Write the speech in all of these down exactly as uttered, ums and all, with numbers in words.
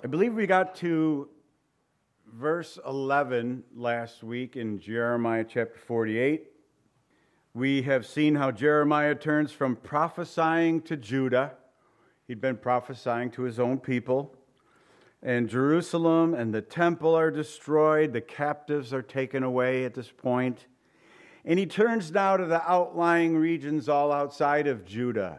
I believe we got to verse eleven last week in Jeremiah chapter forty-eight. We have seen how Jeremiah turns from prophesying to Judah. He'd been prophesying to his own people. And Jerusalem and the temple are destroyed. The captives are taken away at this point. And he turns now to the outlying regions all outside of Judah.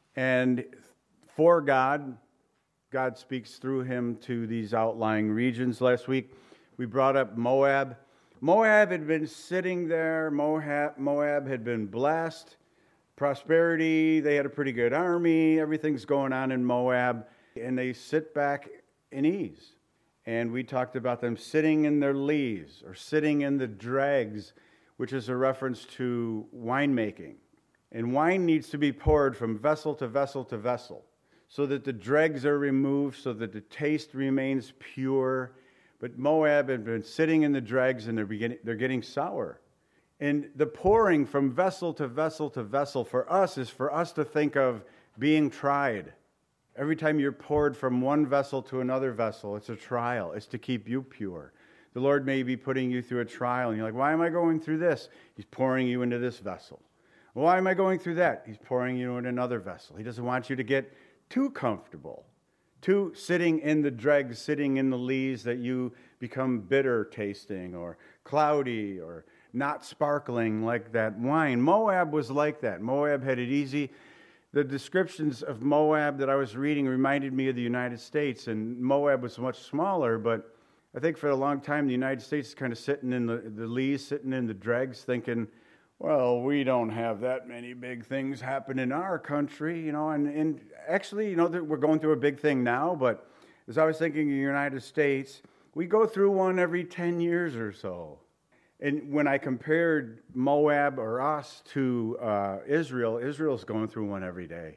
And for God, God speaks through him to these outlying regions. Last week, we brought up Moab. Moab had been sitting there. Moab, Moab had been blessed. Prosperity, they had a pretty good army. Everything's going on in Moab. And they sit back in ease. And we talked about them sitting in their lees or sitting in the dregs, which is a reference to winemaking. And wine needs to be poured from vessel to vessel to vessel, so that the dregs are removed, so that the taste remains pure. But Moab had been sitting in the dregs, and they're beginning, they're getting sour. And the pouring from vessel to vessel to vessel for us is for us to think of being tried. Every time you're poured from one vessel to another vessel, it's a trial. It's to keep you pure. The Lord may be putting you through a trial, and you're like, why am I going through this? He's pouring you into this vessel. Why am I going through that? He's pouring you in another vessel. He doesn't want you to get too comfortable, too sitting in the dregs, sitting in the lees, that you become bitter tasting or cloudy or not sparkling like that wine. Moab was like that. Moab had it easy. The descriptions of Moab that I was reading reminded me of the United States, and Moab was much smaller, but I think for a long time the United States is kind of sitting in the, the lees, sitting in the dregs, thinking, well, we don't have that many big things happen in our country, you know, and, and actually, you know, we're going through a big thing now, but as I was thinking of the United States, we go through one every ten years or so. And when I compared Moab or us to uh, Israel, Israel's going through one every day.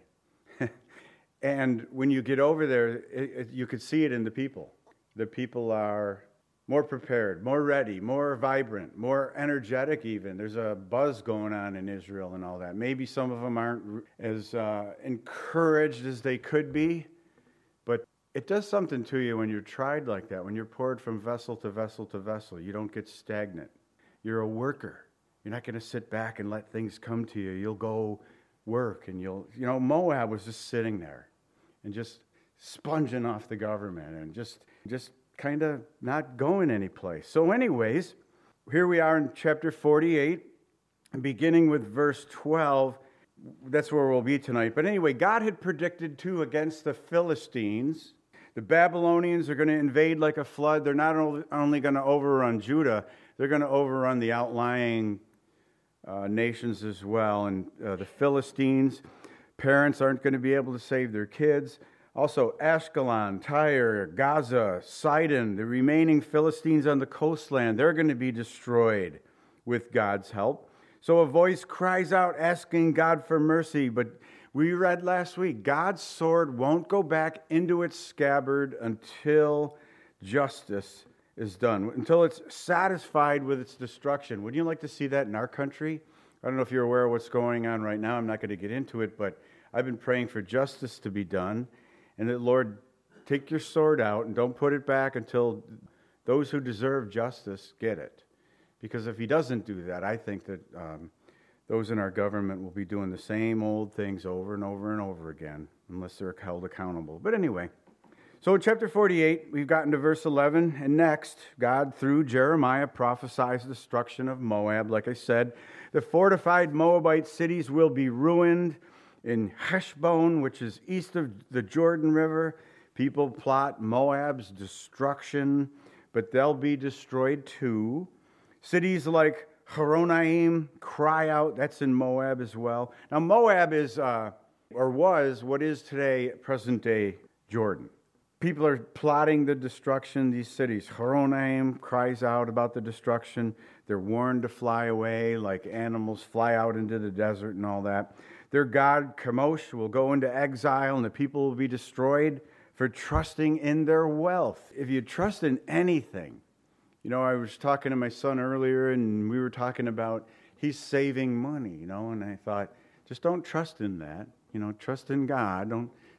And when you get over there, it, it, you could see it in the people. The people are more prepared, more ready, more vibrant, more energetic even. There's a buzz going on in Israel and all that. Maybe some of them aren't as uh, encouraged as they could be, but it does something to you when you're tried like that, when you're poured from vessel to vessel to vessel. You don't get stagnant. You're a worker. You're not going to sit back and let things come to you. You'll go work, and you'll, you know, Moab was just sitting there and just sponging off the government and just, just kind of not going anyplace. So anyways, here we are in chapter forty-eight, beginning with verse twelve. That's where we'll be tonight. But anyway, God had predicted too against the Philistines. The Babylonians are going to invade like a flood. They're not only going to overrun Judah, they're going to overrun the outlying uh, nations as well. And uh, the Philistines, parents aren't going to be able to save their kids. Also, Ashkelon, Tyre, Gaza, Sidon, the remaining Philistines on the coastland, they're going to be destroyed with God's help. So a voice cries out asking God for mercy, but we read last week, God's sword won't go back into its scabbard until justice is done, until it's satisfied with its destruction. Wouldn't you like to see that in our country? I don't know if you're aware of what's going on right now. I'm not going to get into it, but I've been praying for justice to be done. And that, Lord, take your sword out and don't put it back until those who deserve justice get it. Because if he doesn't do that, I think that um, those in our government will be doing the same old things over and over and over again, unless they're held accountable. But anyway, so in chapter forty-eight, we've gotten to verse eleven, and next, God, through Jeremiah, prophesies the destruction of Moab. Like I said, the fortified Moabite cities will be ruined. In Heshbon, which is east of the Jordan River, people plot Moab's destruction, but they'll be destroyed too. Cities like Horonaim cry out. That's in Moab as well. Now, Moab is, uh, or was, what is today present-day Jordan. People are plotting the destruction of these cities. Horonaim cries out about the destruction. They're warned to fly away like animals fly out into the desert and all that. Their god, Chemosh, will go into exile, and the people will be destroyed for trusting in their wealth. If you trust in anything, you know, I was talking to my son earlier, and we were talking about he's saving money, you know, and I thought, just don't trust in that. You know, trust in God. Don't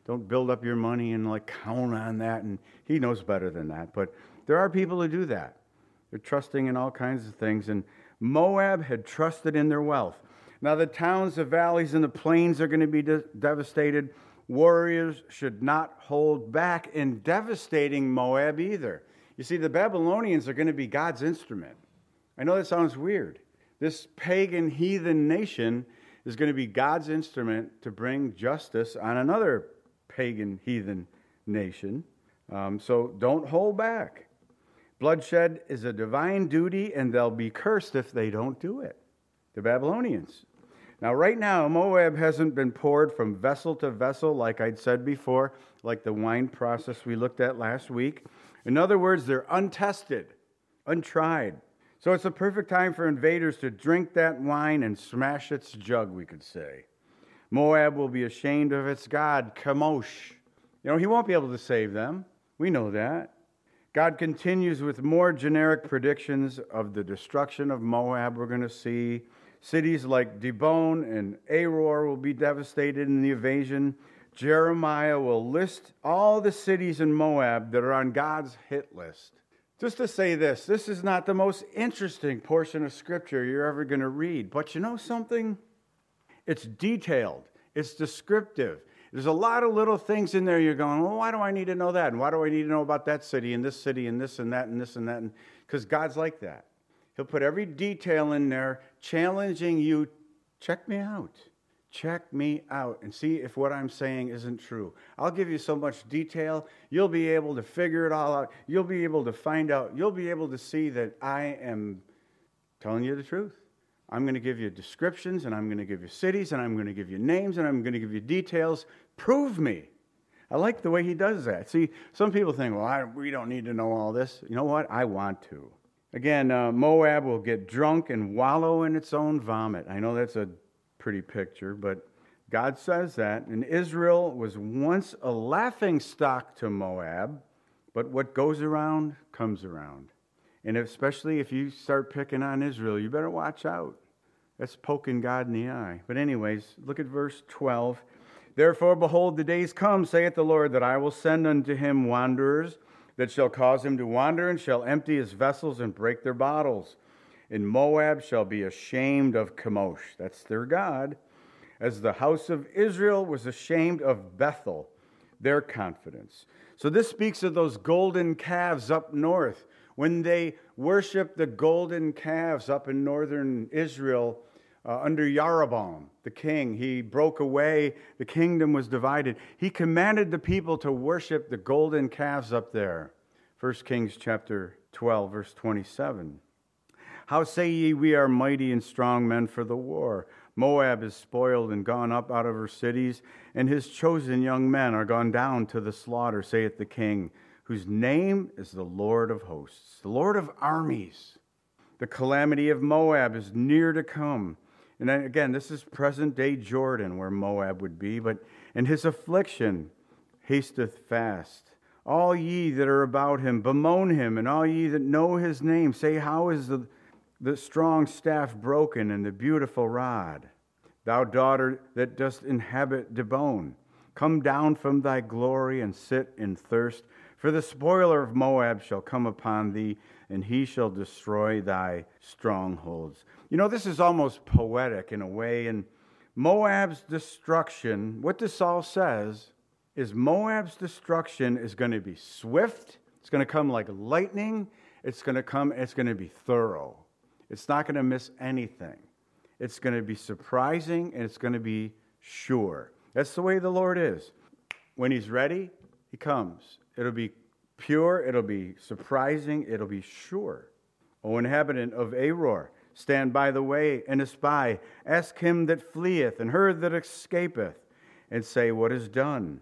Don't build up your money and like count on that. And he knows better than that. But there are people who do that. They're trusting in all kinds of things. And Moab had trusted in their wealth. Now the towns, the valleys, and the plains are going to be de- devastated. Warriors should not hold back in devastating Moab either. You see, the Babylonians are going to be God's instrument. I know that sounds weird. This pagan heathen nation is going to be God's instrument to bring justice on another pagan heathen nation. Um, so don't hold back. Bloodshed is a divine duty, and they'll be cursed if they don't do it. The Babylonians. Now, right now, Moab hasn't been poured from vessel to vessel, like I'd said before, like the wine process we looked at last week. In other words, they're untested, untried. So it's a perfect time for invaders to drink that wine and smash its jug, we could say. Moab will be ashamed of its god, Chemosh. You know, he won't be able to save them. We know that. God continues with more generic predictions of the destruction of Moab. We're going to see cities like Dibon and Aror will be devastated in the invasion. Jeremiah will list all the cities in Moab that are on God's hit list. Just to say this, this is not the most interesting portion of Scripture you're ever going to read. But you know something? It's detailed. It's descriptive. There's a lot of little things in there you're going, well, why do I need to know that? And why do I need to know about that city and this city and this and that and this and that? Because God's like that. He'll put every detail in there, challenging you, check me out. Check me out and see if what I'm saying isn't true. I'll give you so much detail, you'll be able to figure it all out. You'll be able to find out. You'll be able to see that I am telling you the truth. I'm going to give you descriptions, and I'm going to give you cities, and I'm going to give you names, and I'm going to give you details. Prove me. I like the way he does that. See, some people think, well, I, we don't need to know all this. You know what? I want to. Again, uh, Moab will get drunk and wallow in its own vomit. I know that's a pretty picture, but God says that. And Israel was once a laughing stock to Moab, but what goes around comes around. And especially if you start picking on Israel, you better watch out. That's poking God in the eye. But anyways, look at verse twelve. Therefore, behold, the days come, saith the Lord, that I will send unto him wanderers, that shall cause him to wander, and shall empty his vessels and break their bottles. And Moab shall be ashamed of Chemosh, that's their God, as the house of Israel was ashamed of Bethel, their confidence. So this speaks of those golden calves up north. When they worshiped the golden calves up in northern Israel uh, under Jeroboam, the king, he broke away, the kingdom was divided. He commanded the people to worship the golden calves up there. First Kings chapter twelve, verse twenty-seven. How say ye, we are mighty and strong men for the war? Moab is spoiled and gone up out of her cities, and his chosen young men are gone down to the slaughter, saith the king, whose name is the Lord of hosts, the Lord of armies. The calamity of Moab is near to come. And then again, this is present-day Jordan, where Moab would be, but and his affliction hasteth fast. All ye that are about him, bemoan him, and all ye that know his name, say, how is the the strong staff broken, and the beautiful rod? Thou daughter that dost inhabit Dibon, come down from thy glory and sit in thirst. For the spoiler of Moab shall come upon thee, and he shall destroy thy strongholds. You know, this is almost poetic in a way. And Moab's destruction, what this all says, is Moab's destruction is going to be swift. It's going to come like lightning. It's going to come, it's going to be thorough. It's not going to miss anything. It's going to be surprising, and it's going to be sure. That's the way the Lord is. When he's ready, he comes. It'll be pure, it'll be surprising, it'll be sure. O inhabitant of Aror, stand by the way and espy. Ask him that fleeth and her that escapeth, and say, what is done?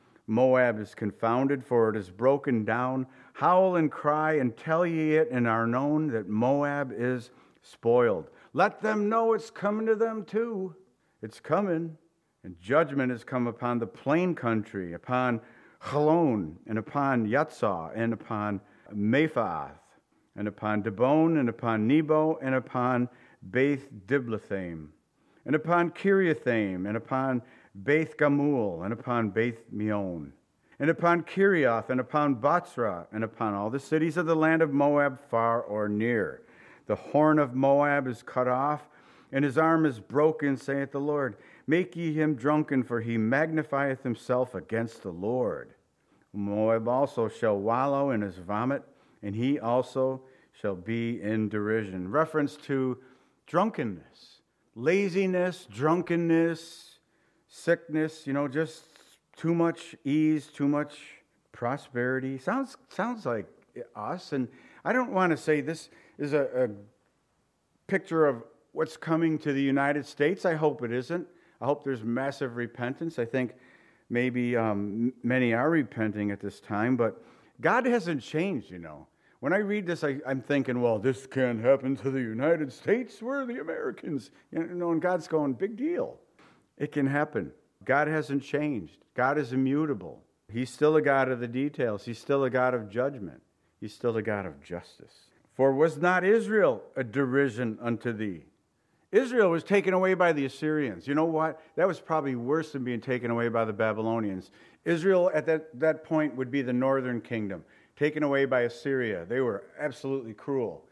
Moab is confounded, for it is broken down. Howl and cry, and tell ye it in Arnon that Moab is spoiled. Let them know it's coming to them too. It's coming. And judgment has come upon the plain country, upon Chalon, and upon Yatzah, and upon Mephaath, and upon Dibon, and upon Nebo, and upon Beth Diblathaim, and upon Kiriathaim, and upon Beth Gamul, and upon Beth Meon, and upon Kirioth, and upon Botzra, and upon all the cities of the land of Moab, far or near. The horn of Moab is cut off, and his arm is broken, saith the Lord. Make ye him drunken, for he magnifieth himself against the Lord. Moab also shall wallow in his vomit, and he also shall be in derision. Reference to drunkenness, laziness, drunkenness, sickness, you know, just too much ease, too much prosperity. Sounds sounds like us. And I don't want to say this is a, a picture of what's coming to the United States. I hope it isn't. I hope there's massive repentance. I think maybe um, many are repenting at this time, but God hasn't changed, you know. When I read this, I, I'm thinking, well, this can't happen to the United States. We're the Americans. You know, and God's going, big deal. It can happen. God hasn't changed. God is immutable. He's still a God of the details. He's still a God of judgment. He's still a God of justice. For was not Israel a derision unto thee? Israel was taken away by the Assyrians. You know what? That was probably worse than being taken away by the Babylonians. Israel at that, that point would be the northern kingdom, taken away by Assyria. They were absolutely cruel.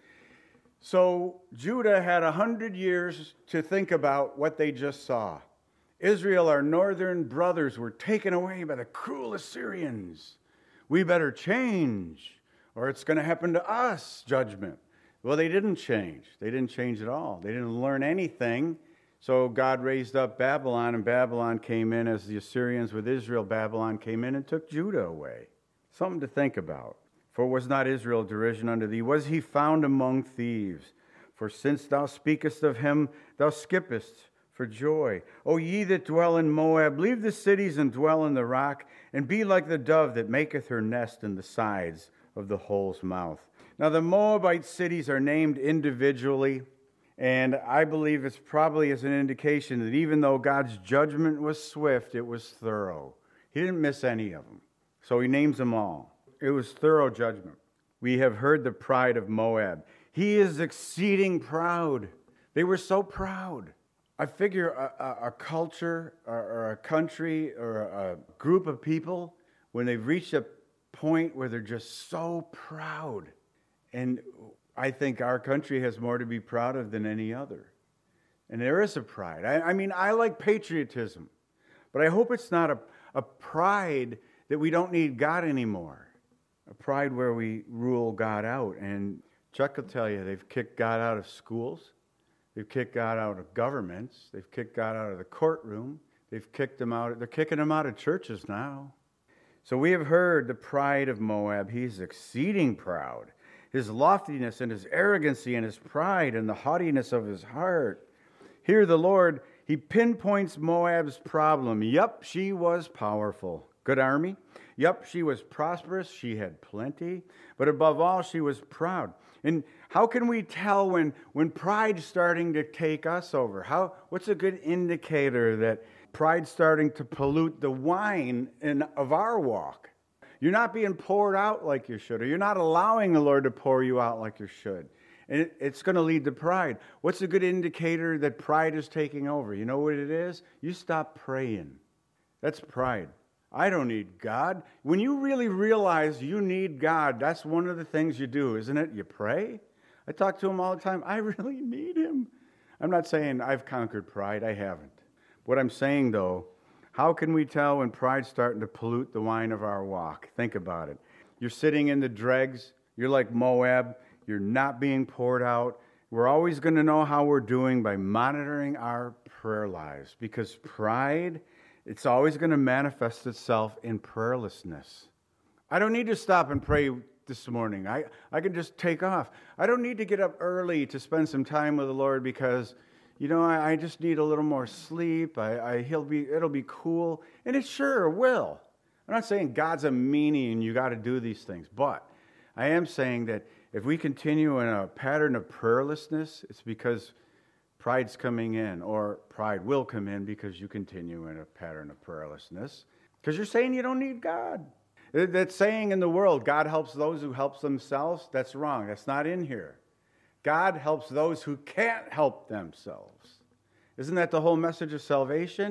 So Judah had a hundred years to think about what they just saw. Israel, our northern brothers, were taken away by the cruel Assyrians. We better change, or it's going to happen to us, judgment. Well, they didn't change. They didn't change at all. They didn't learn anything. So God raised up Babylon, and Babylon came in as the Assyrians with Israel. Babylon came in and took Judah away. Something to think about. For was not Israel derision unto thee? Was he found among thieves? For since thou speakest of him, thou skippest for joy. O ye that dwell in Moab, leave the cities and dwell in the rock, and be like the dove that maketh her nest in the sides of the hole's mouth. Now, the Moabite cities are named individually, and I believe it's probably as an indication that even though God's judgment was swift, it was thorough. He didn't miss any of them. So he names them all. It was thorough judgment. We have heard the pride of Moab. He is exceeding proud. They were so proud. I figure a, a, a culture or, or a country or a group of people, when they've reached a point where they're just so proud. And I think our country has more to be proud of than any other. And there is a pride. I, I mean, I like patriotism, but I hope it's not a, a pride that we don't need God anymore. A pride where we rule God out. And Chuck will tell you, they've kicked God out of schools. They've kicked God out of governments. They've kicked God out of the courtroom. They've kicked him out. They're kicking him out of churches now. So we have heard the pride of Moab. He's exceeding proud. His loftiness and his arrogancy and his pride and the haughtiness of his heart. Here the Lord, he pinpoints Moab's problem. Yep, she was powerful. Good army. Yep, she was prosperous. She had plenty. But above all, she was proud. And how can we tell when, when pride's starting to take us over? How? What's a good indicator that pride's starting to pollute the wine in, of our walk? You're not being poured out like you should, or you're not allowing the Lord to pour you out like you should. And it, it's going to lead to pride. What's a good indicator that pride is taking over? You know what it is? You stop praying. That's pride. I don't need God. When you really realize you need God, that's one of the things you do, isn't it? You pray. I talk to him all the time. I really need him. I'm not saying I've conquered pride. I haven't. What I'm saying, though, how can we tell when pride's starting to pollute the wine of our walk? Think about it. You're sitting in the dregs. You're like Moab. You're not being poured out. We're always going to know how we're doing by monitoring our prayer lives, because pride, it's always going to manifest itself in prayerlessness. I don't need to stop and pray this morning. I, I can just take off. I don't need to get up early to spend some time with the Lord because, you know, I, I just need a little more sleep. I, I he'll be it'll be cool. And it sure will. I'm not saying God's a meanie and you got to do these things, but I am saying that if we continue in a pattern of prayerlessness, it's because pride's coming in, or pride will come in because you continue in a pattern of prayerlessness. Because you're saying you don't need God. That saying in the world, God helps those who help themselves, that's wrong. That's not in here. God helps those who can't help themselves. Isn't that the whole message of salvation?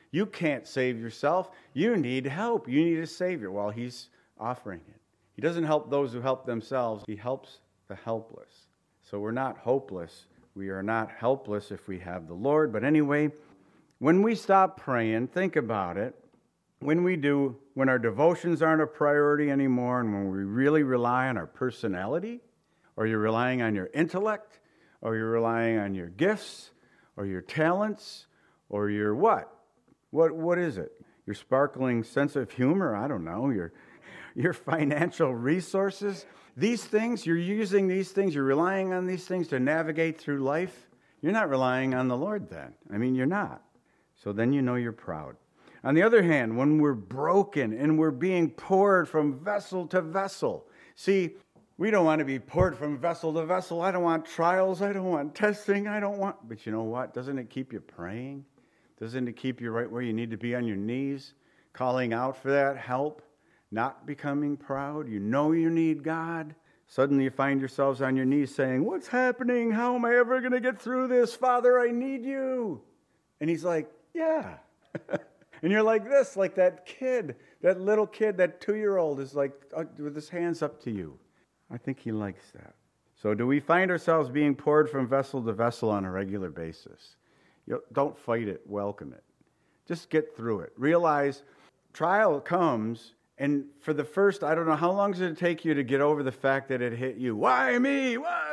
You can't save yourself. You need help. You need a Savior. Well, he's offering it. He doesn't help those who help themselves. He helps the helpless. So we're not hopeless. We are not helpless if we have the Lord. But anyway, when we stop praying, think about it. When we do, when our devotions aren't a priority anymore, and when we really rely on our personality, or you're relying on your intellect, or you're relying on your gifts, or your talents, or your what? What what is it? Your sparkling sense of humor? I don't know. Your your financial resources? These things, you're using these things, you're relying on these things to navigate through life. You're not relying on the Lord then. I mean, you're not. So then you know you're proud. On the other hand, when we're broken and we're being poured from vessel to vessel, see, we don't want to be poured from vessel to vessel. I don't want trials. I don't want testing. I don't want... But you know what? Doesn't it keep you praying? Doesn't it keep you right where you need to be on your knees, calling out for that help, not becoming proud? You know you need God. Suddenly you find yourselves on your knees saying, what's happening? How am I ever going to get through this? Father, I need you. And he's like, yeah. And you're like this, like that kid, that little kid, that two-year-old is like uh, with his hands up to you. I think he likes that. So do we find ourselves being poured from vessel to vessel on a regular basis? You know, don't fight it, welcome it. Just get through it. Realize trial comes, and for the first, I don't know, how long does it take you to get over the fact that it hit you? Why me? Why?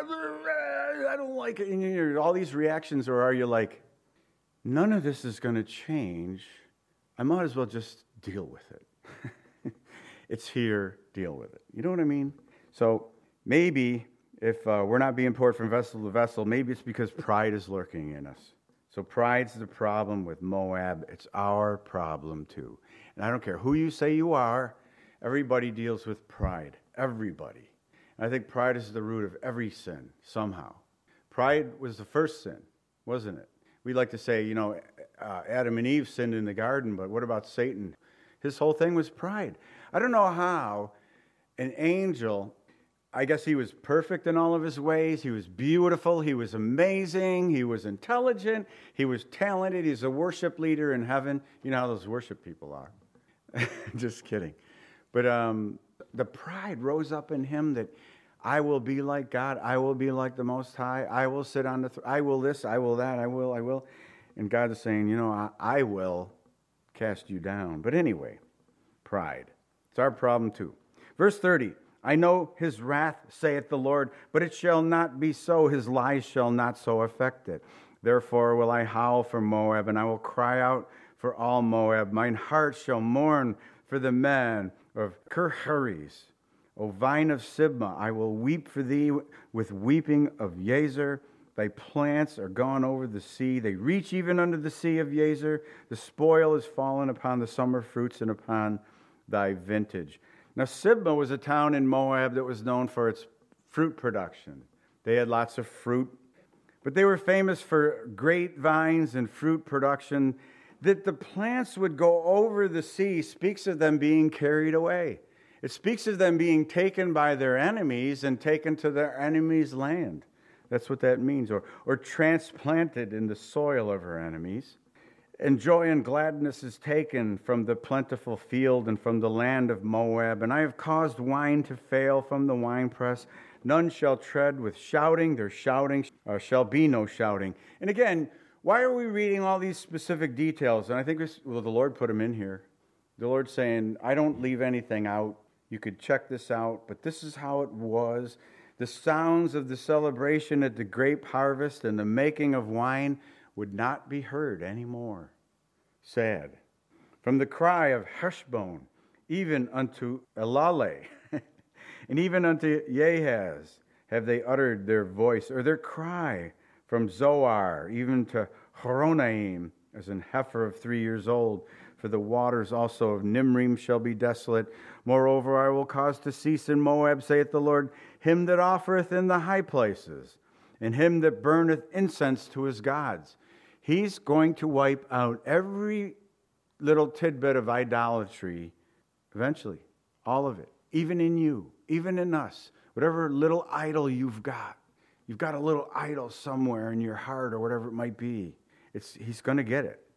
I don't like it. And you're, all these reactions, or are you like, none of this is going to change. I might as well just deal with it. It's here, deal with it. You know what I mean? So maybe if uh, we're not being poured from vessel to vessel, maybe it's because pride is lurking in us. So pride's the problem with Moab. It's our problem too. And I don't care who you say you are, everybody deals with pride. Everybody. And I think pride is the root of every sin, somehow. Pride was the first sin, wasn't it? We like to say, you know, uh, Adam and Eve sinned in the garden, but what about Satan? His whole thing was pride. I don't know how an angel, I guess he was perfect in all of his ways. He was beautiful. He was amazing. He was intelligent. He was talented. He's a worship leader in heaven. You know how those worship people are. Just kidding. But um, the pride rose up in him that I will be like God. I will be like the Most High. I will sit on the throne. I will this. I will that. I will. I will. And God is saying, you know, I, I will cast you down. But anyway, pride. It's our problem too. Verse thirty. I know his wrath, saith the Lord, but it shall not be so. His lies shall not so affect it. Therefore will I howl for Moab, and I will cry out for all Moab. Mine heart shall mourn for the men of Kirhares. O vine of Sibmah, I will weep for thee with weeping of Yazer. Thy plants are gone over the sea. They reach even unto the sea of Yazer. The spoil is fallen upon the summer fruits and upon thy vintage. Now, Sibmah was a town in Moab that was known for its fruit production. They had lots of fruit, but they were famous for grapevines and fruit production. That the plants would go over the sea speaks of them being carried away. It speaks of them being taken by their enemies and taken to their enemies' land. That's what that means. Or, or transplanted in the soil of her enemies. And joy and gladness is taken from the plentiful field and from the land of Moab. And I have caused wine to fail from the winepress. None shall tread with shouting. Their shouting uh, shall be no shouting. And again, why are we reading all these specific details? And I think this, well, the Lord put them in here. The Lord's saying, I don't leave anything out. You could check this out, but this is how it was. The sounds of the celebration at the grape harvest and the making of wine would not be heard anymore. Sad. From the cry of Heshbon, even unto Elale, and even unto Jahaz, have they uttered their voice, or their cry from Zoar, even to Horonaim, as an heifer of three years old. For the waters also of Nimrim shall be desolate. Moreover, I will cause to cease in Moab, saith the Lord, him that offereth in the high places, and him that burneth incense to his gods. He's going to wipe out every little tidbit of idolatry eventually. All of it. Even in you. Even in us. Whatever little idol you've got. You've got a little idol somewhere in your heart or whatever it might be. It's, he's going to get it.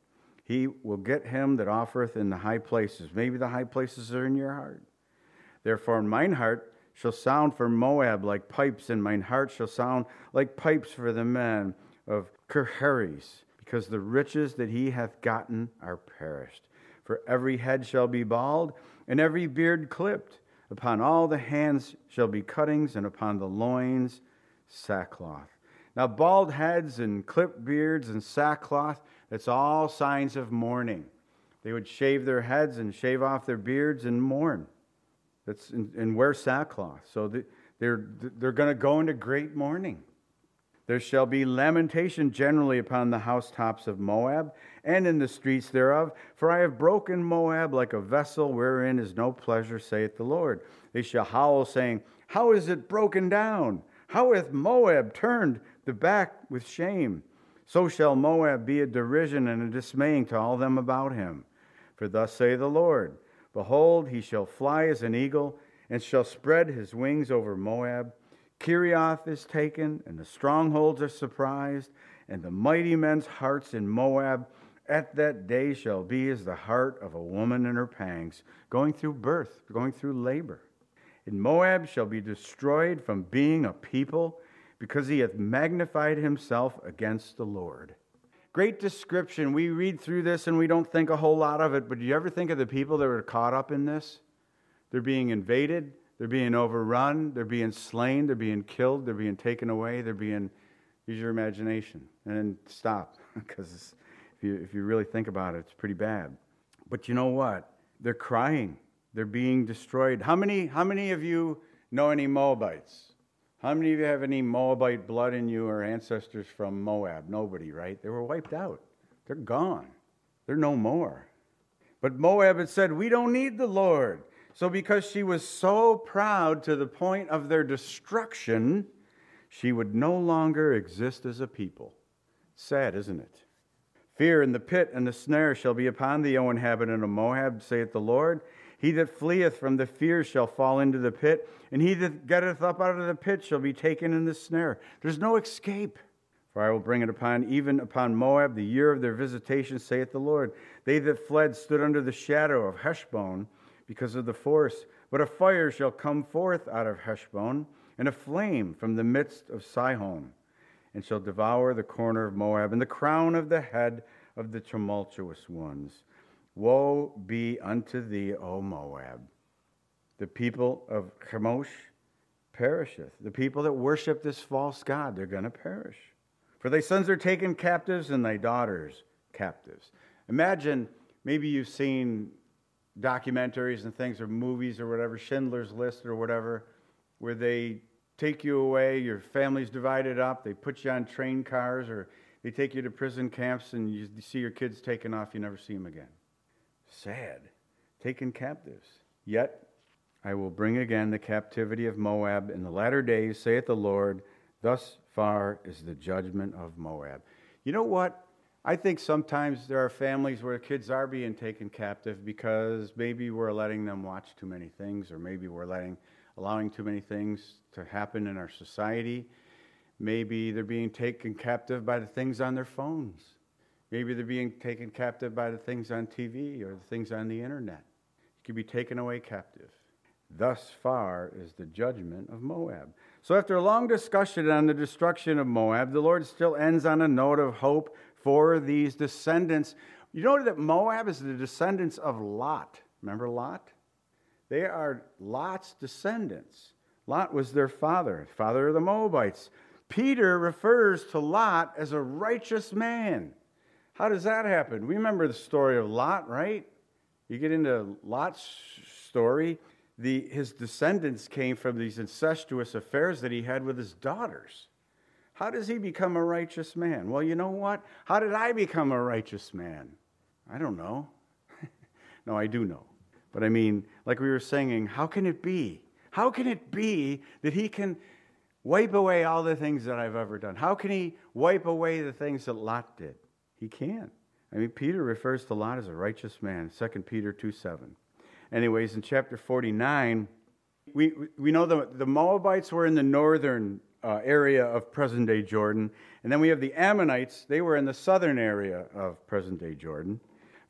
He will get him that offereth in the high places. Maybe the high places are in your heart. Therefore mine heart shall sound for Moab like pipes, and mine heart shall sound like pipes for the men of Kirhares, because the riches that he hath gotten are perished. For every head shall be bald, and every beard clipped. Upon all the hands shall be cuttings, and upon the loins sackcloth. Now bald heads and clipped beards and sackcloth, that's all signs of mourning. They would shave their heads and shave off their beards and mourn. That's and, and wear sackcloth. So they, they're they're going to go into great mourning. There shall be lamentation generally upon the housetops of Moab, and in the streets thereof. For I have broken Moab like a vessel wherein is no pleasure, saith the Lord. They shall howl, saying, How is it broken down? How hath Moab turned the back with shame? So shall Moab be a derision and a dismaying to all them about him. For thus saith the Lord, Behold, he shall fly as an eagle, and shall spread his wings over Moab. Kirioth is taken, and the strongholds are surprised, and the mighty men's hearts in Moab at that day shall be as the heart of a woman in her pangs, going through birth, going through labor. And Moab shall be destroyed from being a people, because he hath magnified himself against the Lord. Great description. We read through this and we don't think a whole lot of it, but do you ever think of the people that were caught up in this? They're being invaded, they're being overrun, they're being slain, they're being killed, they're being taken away, they're being, use your imagination, and then stop, because if you, if you really think about it, it's pretty bad. But you know what? They're crying. They're being destroyed. How many, how many of you know any Moabites? How many of you have any Moabite blood in you or ancestors from Moab? Nobody, right? They were wiped out. They're gone. They're no more. But Moab had said, we don't need the Lord. So because she was so proud to the point of their destruction, she would no longer exist as a people. Sad, isn't it? Fear and the pit and the snare shall be upon thee, O inhabitant of Moab, saith the Lord. He that fleeth from the fear shall fall into the pit, and he that getteth up out of the pit shall be taken in the snare. There's no escape. For I will bring it upon, even upon Moab, the year of their visitation, saith the Lord. They that fled stood under the shadow of Heshbon because of the force. But a fire shall come forth out of Heshbon, and a flame from the midst of Sihon, and shall devour the corner of Moab, and the crown of the head of the tumultuous ones. Woe be unto thee, O Moab! The people of Chemosh perisheth. The people that worship this false god, they're going to perish. For thy sons are taken captives, and thy daughters captives. Imagine, maybe you've seen documentaries and things, or movies or whatever, Schindler's List or whatever, where they take you away, your family's divided up, they put you on train cars, or they take you to prison camps, and you see your kids taken off, you never see them again. Sad. Taken captives. Yet I will bring again the captivity of Moab in the latter days, saith the Lord. Thus far is the judgment of Moab. You know what? I think sometimes there are families where kids are being taken captive because maybe we're letting them watch too many things, or maybe we're letting allowing too many things to happen in our society. Maybe they're being taken captive by the things on their phones. Maybe they're being taken captive by the things on T V or the things on the internet. You can be taken away captive. Thus far is the judgment of Moab. So after a long discussion on the destruction of Moab, the Lord still ends on a note of hope for these descendants. You know that Moab is the descendants of Lot. Remember Lot? They are Lot's descendants. Lot was their father, father of the Moabites. Peter refers to Lot as a righteous man. How does that happen? We remember the story of Lot, right? You get into Lot's story, the, his descendants came from these incestuous affairs that he had with his daughters. How does he become a righteous man? Well, you know what? How did I become a righteous man? I don't know. No, I do know. But I mean, like we were singing, how can it be? How can it be that he can wipe away all the things that I've ever done? How can he wipe away the things that Lot did? He can't. I mean, Peter refers to Lot as a righteous man, Second Peter two seven. Anyways, in chapter forty-nine, we we know the, the Moabites were in the northern uh, area of present-day Jordan, and then we have the Ammonites. They were in the southern area of present-day Jordan.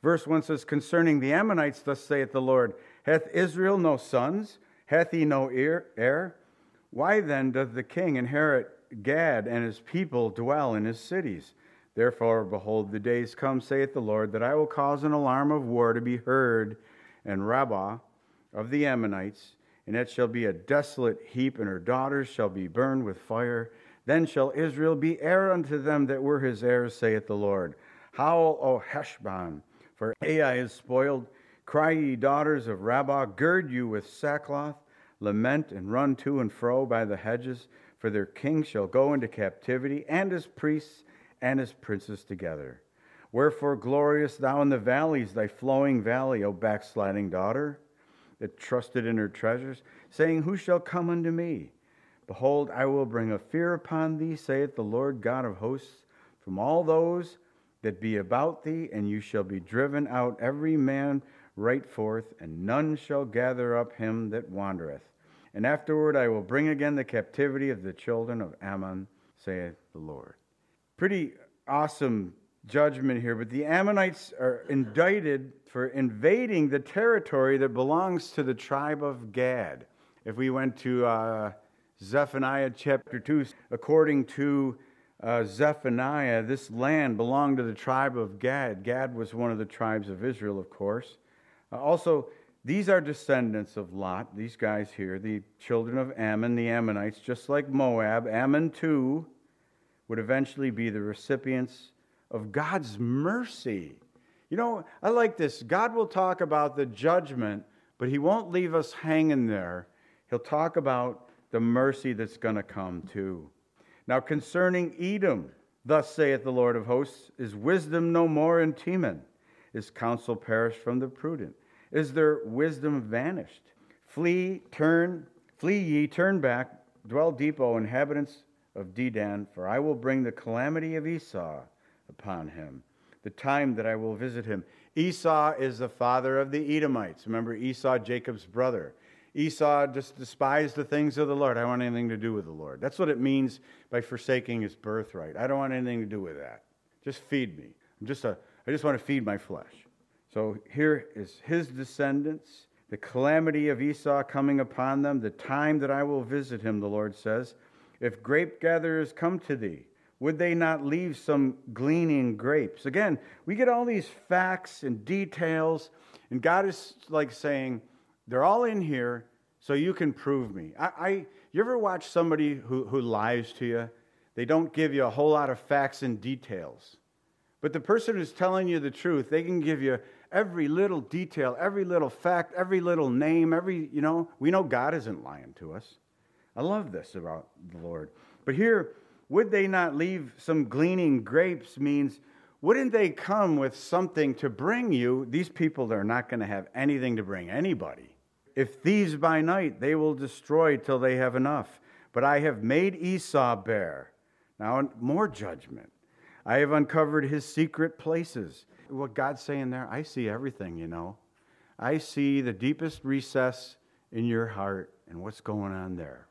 Verse one says, concerning the Ammonites, thus saith the Lord, hath Israel no sons? Hath he no heir? Why then doth the king inherit Gad, and his people dwell in his cities? Therefore, behold, the days come, saith the Lord, that I will cause an alarm of war to be heard in Rabbah of the Ammonites, and it shall be a desolate heap, and her daughters shall be burned with fire. Then shall Israel be heir unto them that were his heirs, saith the Lord. Howl, O Heshbon, for Ai is spoiled. Cry, ye daughters of Rabbah, gird you with sackcloth. Lament and run to and fro by the hedges, for their king shall go into captivity, and his priests and his princes together. Wherefore glorious thou in the valleys, thy flowing valley, O backsliding daughter, that trusted in her treasures, saying, who shall come unto me? Behold, I will bring a fear upon thee, saith the Lord God of hosts, from all those that be about thee, and you shall be driven out every man right forth, and none shall gather up him that wandereth. And afterward I will bring again the captivity of the children of Ammon, saith the Lord. Pretty awesome judgment here, but the Ammonites are indicted for invading the territory that belongs to the tribe of Gad. If we went to uh, Zephaniah chapter two, according to uh, Zephaniah, this land belonged to the tribe of Gad. Gad was one of the tribes of Israel, of course. Uh, also, these are descendants of Lot, these guys here, the children of Ammon, the Ammonites, just like Moab. Ammon, too, would eventually be the recipients of God's mercy. You know, I like this. God will talk about the judgment, but he won't leave us hanging there. He'll talk about the mercy that's going to come, too. Now, concerning Edom, thus saith the Lord of hosts, is wisdom no more in Teman? Is counsel perished from the prudent? Is their wisdom vanished? Flee, turn, flee ye, turn back, dwell deep, O inhabitants of Dedan, for I will bring the calamity of Esau upon him, the time that I will visit him. Esau is the father of the Edomites. Remember Esau, Jacob's brother. Esau just despised the things of the Lord. I don't want anything to do with the Lord. That's what it means by forsaking his birthright. I don't want anything to do with that. Just feed me. I'm just a, I just want to feed my flesh. So here is his descendants, the calamity of Esau coming upon them, the time that I will visit him, the Lord says. If grape gatherers come to thee, would they not leave some gleaning grapes? Again, we get all these facts and details, and God is like saying, they're all in here, so you can prove me. I, I you ever watch somebody who, who lies to you? They don't give you a whole lot of facts and details. But the person who's telling you the truth, they can give you every little detail, every little fact, every little name, every, you know, we know God isn't lying to us. I love this about the Lord. But here, would they not leave some gleaning grapes means, wouldn't they come with something to bring you? These people are not going to have anything to bring anybody. If thieves by night, they will destroy till they have enough. But I have made Esau bare. Now, more judgment. I have uncovered his secret places. What God's saying there, I see everything, you know. I see the deepest recess in your heart and what's going on there.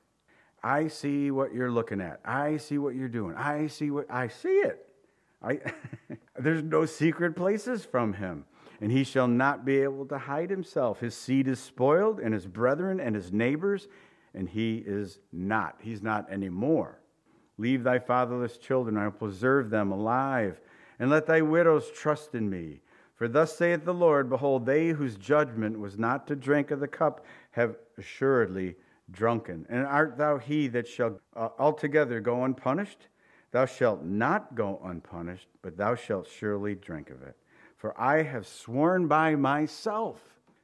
I see what you're looking at. I see what you're doing. I see what I see it. I there's no secret places from him, and he shall not be able to hide himself. His seed is spoiled, and his brethren and his neighbors, and he is not. He's not anymore. Leave thy fatherless children, I will preserve them alive, and let thy widows trust in me. For thus saith the Lord, behold, they whose judgment was not to drink of the cup have assuredly drunken. And art thou he that shall uh, altogether go unpunished? Thou shalt not go unpunished, but thou shalt surely drink of it. For I have sworn by myself.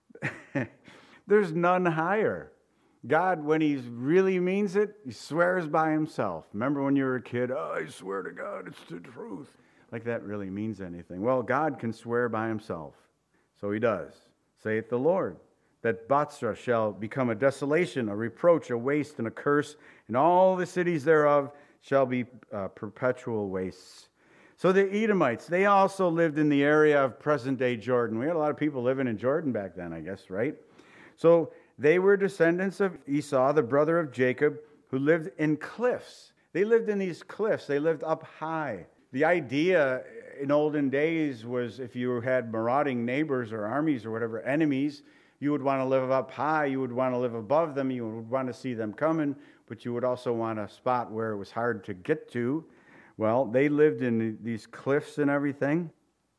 There's none higher. God, when he really means it, he swears by himself. Remember when you were a kid, oh, I swear to God, it's the truth. Like that really means anything. Well, God can swear by himself. So he does. Saith the Lord, that Bozrah shall become a desolation, a reproach, a waste, and a curse, and all the cities thereof shall be uh, perpetual wastes. So the Edomites, they also lived in the area of present-day Jordan. We had a lot of people living in Jordan back then, I guess, right? So they were descendants of Esau, the brother of Jacob, who lived in cliffs. They lived in these cliffs. They lived up high. The idea in olden days was if you had marauding neighbors or armies or whatever, enemies, you would want to live up high, you would want to live above them, you would want to see them coming, but you would also want a spot where it was hard to get to. Well, they lived in these cliffs and everything,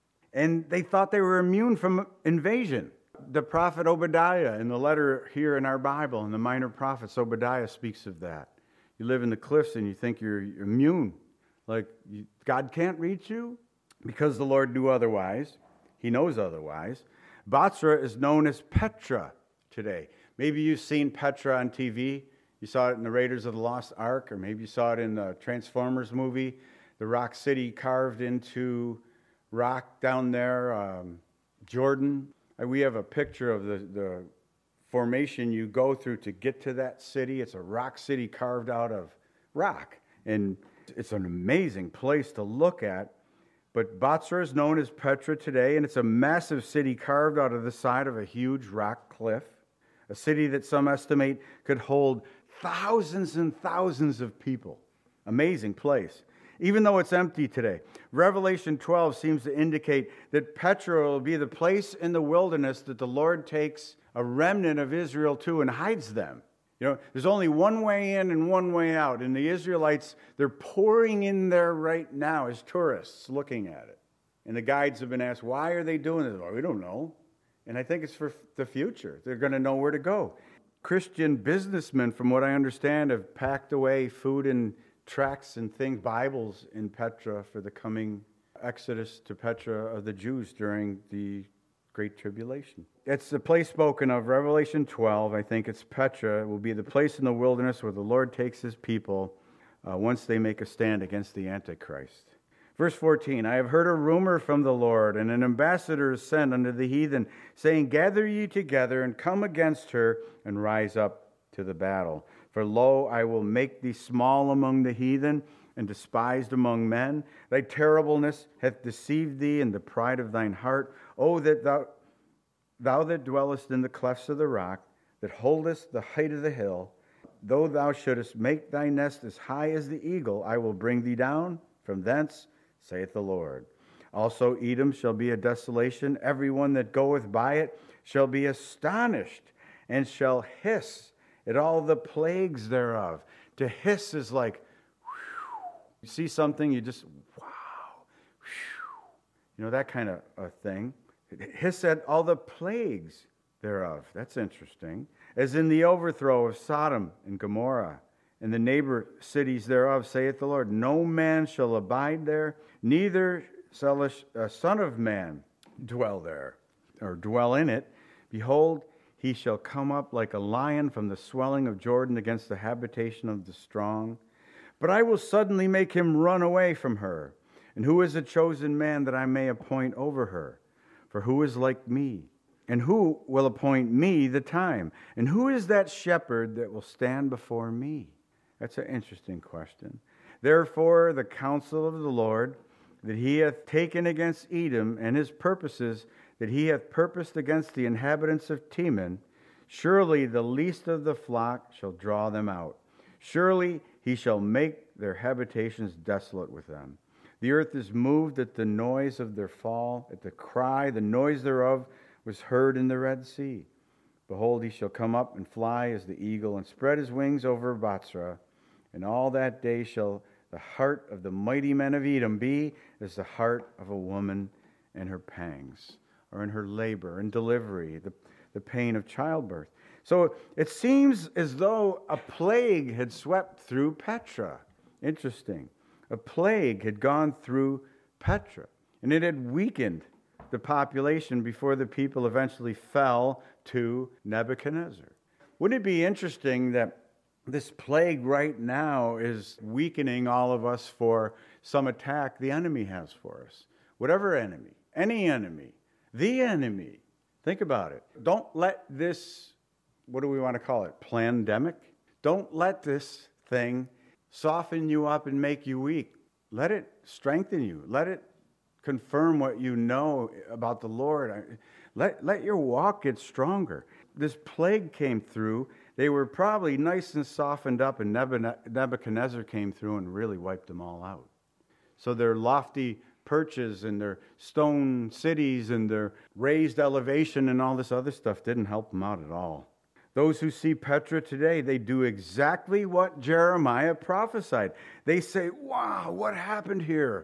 and they thought they were immune from invasion. The prophet Obadiah, in the letter here in our Bible, in the Minor Prophets, Obadiah speaks of that. You live in the cliffs and you think you're immune, like you, God can't reach you, because the Lord knew otherwise. He knows otherwise. Bozrah is known as Petra today. Maybe you've seen Petra on T V. You saw it in the Raiders of the Lost Ark, or maybe you saw it in the Transformers movie, the rock city carved into rock down there, um, Jordan. We have a picture of the, the formation you go through to get to that city. It's a rock city carved out of rock, and it's an amazing place to look at. But Bozrah is known as Petra today, and it's a massive city carved out of the side of a huge rock cliff, a city that some estimate could hold thousands and thousands of people. Amazing place, even though it's empty today. Revelation twelve seems to indicate that Petra will be the place in the wilderness that the Lord takes a remnant of Israel to and hides them. You know, there's only one way in and one way out. And the Israelites, they're pouring in there right now as tourists looking at it. And the guides have been asked, why are they doing this? Well, we don't know. And I think it's for the future. They're going to know where to go. Christian businessmen, from what I understand, have packed away food and tracts and things, Bibles in Petra for the coming exodus to Petra of the Jews during the Great Tribulation. It's the place spoken of, Revelation twelve. I think it's Petra. It will be the place in the wilderness where the Lord takes his people uh, once they make a stand against the Antichrist. Verse fourteen, I have heard a rumor from the Lord, and an ambassador is sent unto the heathen, saying, gather ye together, and come against her, and rise up to the battle. For lo, I will make thee small among the heathen, and despised among men. Thy terribleness hath deceived thee, and the pride of thine heart. O that thou, thou that dwellest in the clefts of the rock, that holdest the height of the hill, though thou shouldest make thy nest as high as the eagle, I will bring thee down from thence, saith the Lord. Also Edom shall be a desolation. Every one that goeth by it shall be astonished, and shall hiss at all the plagues thereof. To hiss is like, whew. You see something, you just, wow, whew. You know, that kind of a thing. Hiss at all the plagues thereof. That's interesting. As in the overthrow of Sodom and Gomorrah, and the neighbor cities thereof, saith the Lord, no man shall abide there, neither shall a son of man dwell there, or dwell in it. Behold, he shall come up like a lion from the swelling of Jordan against the habitation of the strong. But I will suddenly make him run away from her. And who is a chosen man that I may appoint over her? For who is like me? And who will appoint me the time? And who is that shepherd that will stand before me? That's an interesting question. Therefore, the counsel of the Lord that he hath taken against Edom, and his purposes that he hath purposed against the inhabitants of Teman, surely the least of the flock shall draw them out. Surely he shall make their habitations desolate with them. The earth is moved at the noise of their fall, at the cry, the noise thereof was heard in the Red Sea. Behold, he shall come up and fly as the eagle, and spread his wings over Bozrah. And all that day shall the heart of the mighty men of Edom be as the heart of a woman in her pangs, or in her labor and delivery, the, the pain of childbirth. So it seems as though a plague had swept through Petra. Interesting. A plague had gone through Petra, and it had weakened the population before the people eventually fell to Nebuchadnezzar. Wouldn't it be interesting that this plague right now is weakening all of us for some attack the enemy has for us? Whatever enemy, any enemy, the enemy. Think about it. Don't let this, what do we want to call it, plandemic? Don't let this thing soften you up and make you weak. Let it strengthen you. Let it confirm what you know about the Lord. Let, let your walk get stronger. This plague came through. They were probably nice and softened up, and Nebuchadnezzar came through and really wiped them all out. So their lofty perches and their stone cities and their raised elevation and all this other stuff didn't help them out at all. Those who see Petra today, they do exactly what Jeremiah prophesied. They say, wow, what happened here?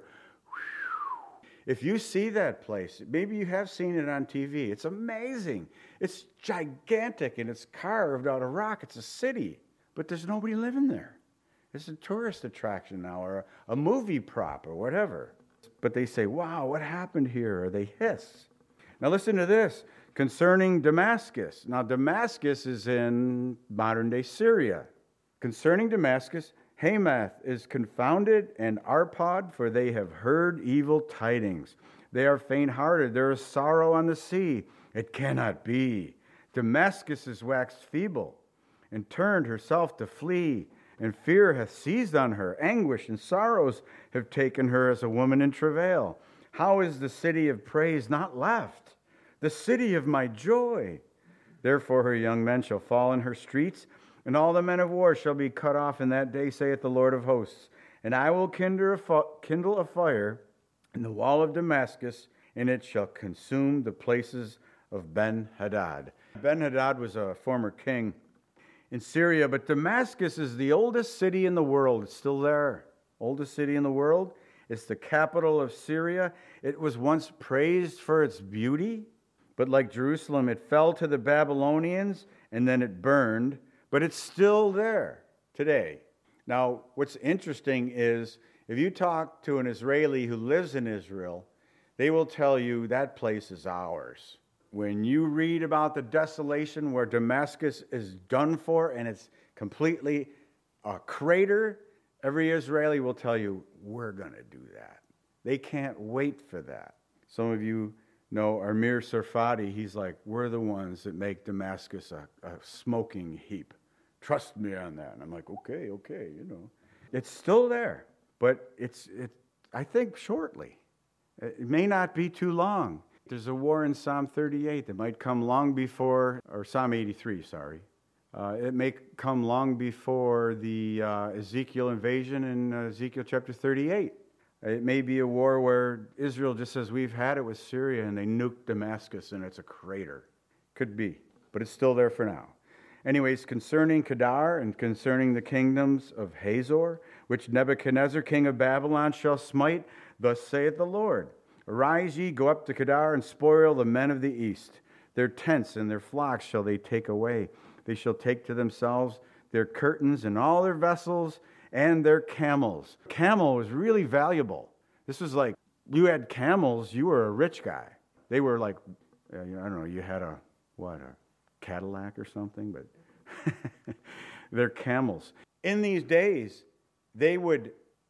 Whew. If you see that place, maybe you have seen it on T V. It's amazing. It's gigantic and it's carved out of rock. It's a city, but there's nobody living there. It's a tourist attraction now or a, a movie prop or whatever. But they say, wow, what happened here? Or they hiss. Now listen to this. Concerning Damascus. Now Damascus is in modern-day Syria. Concerning Damascus, Hamath is confounded and Arpad, for they have heard evil tidings. They are faint-hearted. There is sorrow on the sea. It cannot be. Damascus is waxed feeble and turned herself to flee. And fear hath seized on her. Anguish and sorrows have taken her as a woman in travail. How is the city of praise not left? The city of my joy. Therefore her young men shall fall in her streets, and all the men of war shall be cut off in that day, saith the Lord of hosts. And I will kindle a, fu- kindle a fire in the wall of Damascus, and it shall consume the places of Ben-Hadad. Ben-Hadad was a former king in Syria, but Damascus is the oldest city in the world. It's still there. Oldest city in the world. It's the capital of Syria. It was once praised for its beauty, but like Jerusalem, it fell to the Babylonians and then it burned, but it's still there today. Now, what's interesting is if you talk to an Israeli who lives in Israel, they will tell you that place is ours. When you read about the desolation where Damascus is done for and it's completely a crater, every Israeli will tell you, we're going to do that. They can't wait for that. Some of you know Amir Sarfati. He's like, we're the ones that make Damascus a, a smoking heap. Trust me on that. And I'm like, okay, okay, you know. It's still there, but it's, it, I think, shortly. It may not be too long. There's a war in Psalm thirty-eight that might come long before, or Psalm eighty-three, sorry. Uh, it may come long before the uh, Ezekiel invasion in uh, Ezekiel chapter thirty-eight. It may be a war where Israel just says, we've had it with Syria, and they nuked Damascus, and it's a crater. Could be, but it's still there for now. Anyways, concerning Kedar and concerning the kingdoms of Hazor, which Nebuchadnezzar, king of Babylon, shall smite, thus saith the Lord. Arise ye, go up to Kedar, and spoil the men of the east. Their tents and their flocks shall they take away. They shall take to themselves their curtains and all their vessels and their camels. Camel was really valuable. This was like, you had camels, you were a rich guy. They were like, I don't know, you had a, what, a Cadillac or something, but they're camels. In these days, they would...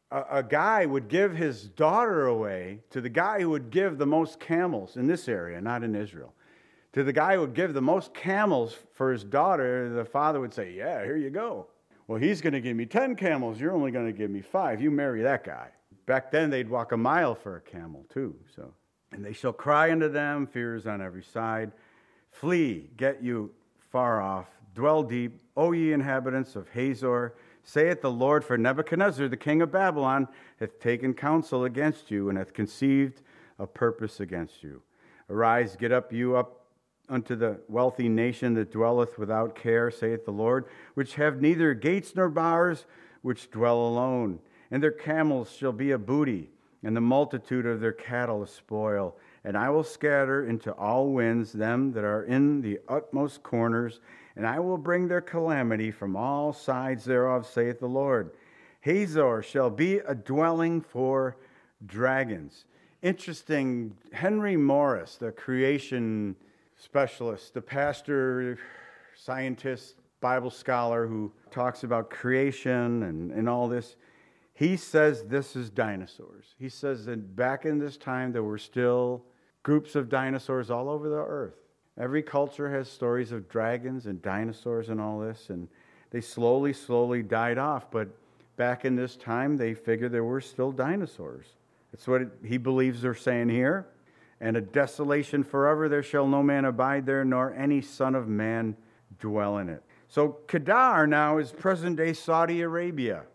A guy would give his daughter away to the guy who would give the most camels in this area, not in Israel. To the guy who would give the most camels for his daughter, the father would say, yeah, here you go. Well, he's going to give me ten camels. You're only going to give me five. You marry that guy. Back then, they'd walk a mile for a camel, too. So, and they shall cry unto them, fears on every side. Flee, get you far off. Dwell deep, O ye inhabitants of Hazor. Saith the Lord, for Nebuchadnezzar, the king of Babylon, hath taken counsel against you, and hath conceived a purpose against you. Arise, get up, you up unto the wealthy nation that dwelleth without care, saith the Lord, which have neither gates nor bars, which dwell alone. And their camels shall be a booty, and the multitude of their cattle a spoil. And I will scatter into all winds them that are in the utmost corners, and I will bring their calamity from all sides thereof, saith the Lord. Hazor shall be a dwelling for dragons. Interesting, Henry Morris, the creation specialist, the pastor, scientist, Bible scholar who talks about creation and, and all this, he says this is dinosaurs. He says that back in this time there were still groups of dinosaurs all over the earth. Every culture has stories of dragons and dinosaurs and all this, and they slowly, slowly died off. But back in this time, they figured there were still dinosaurs. That's what it, he believes they're saying here. And a desolation forever, there shall no man abide there, nor any son of man dwell in it. So Kedar now is present-day Saudi Arabia.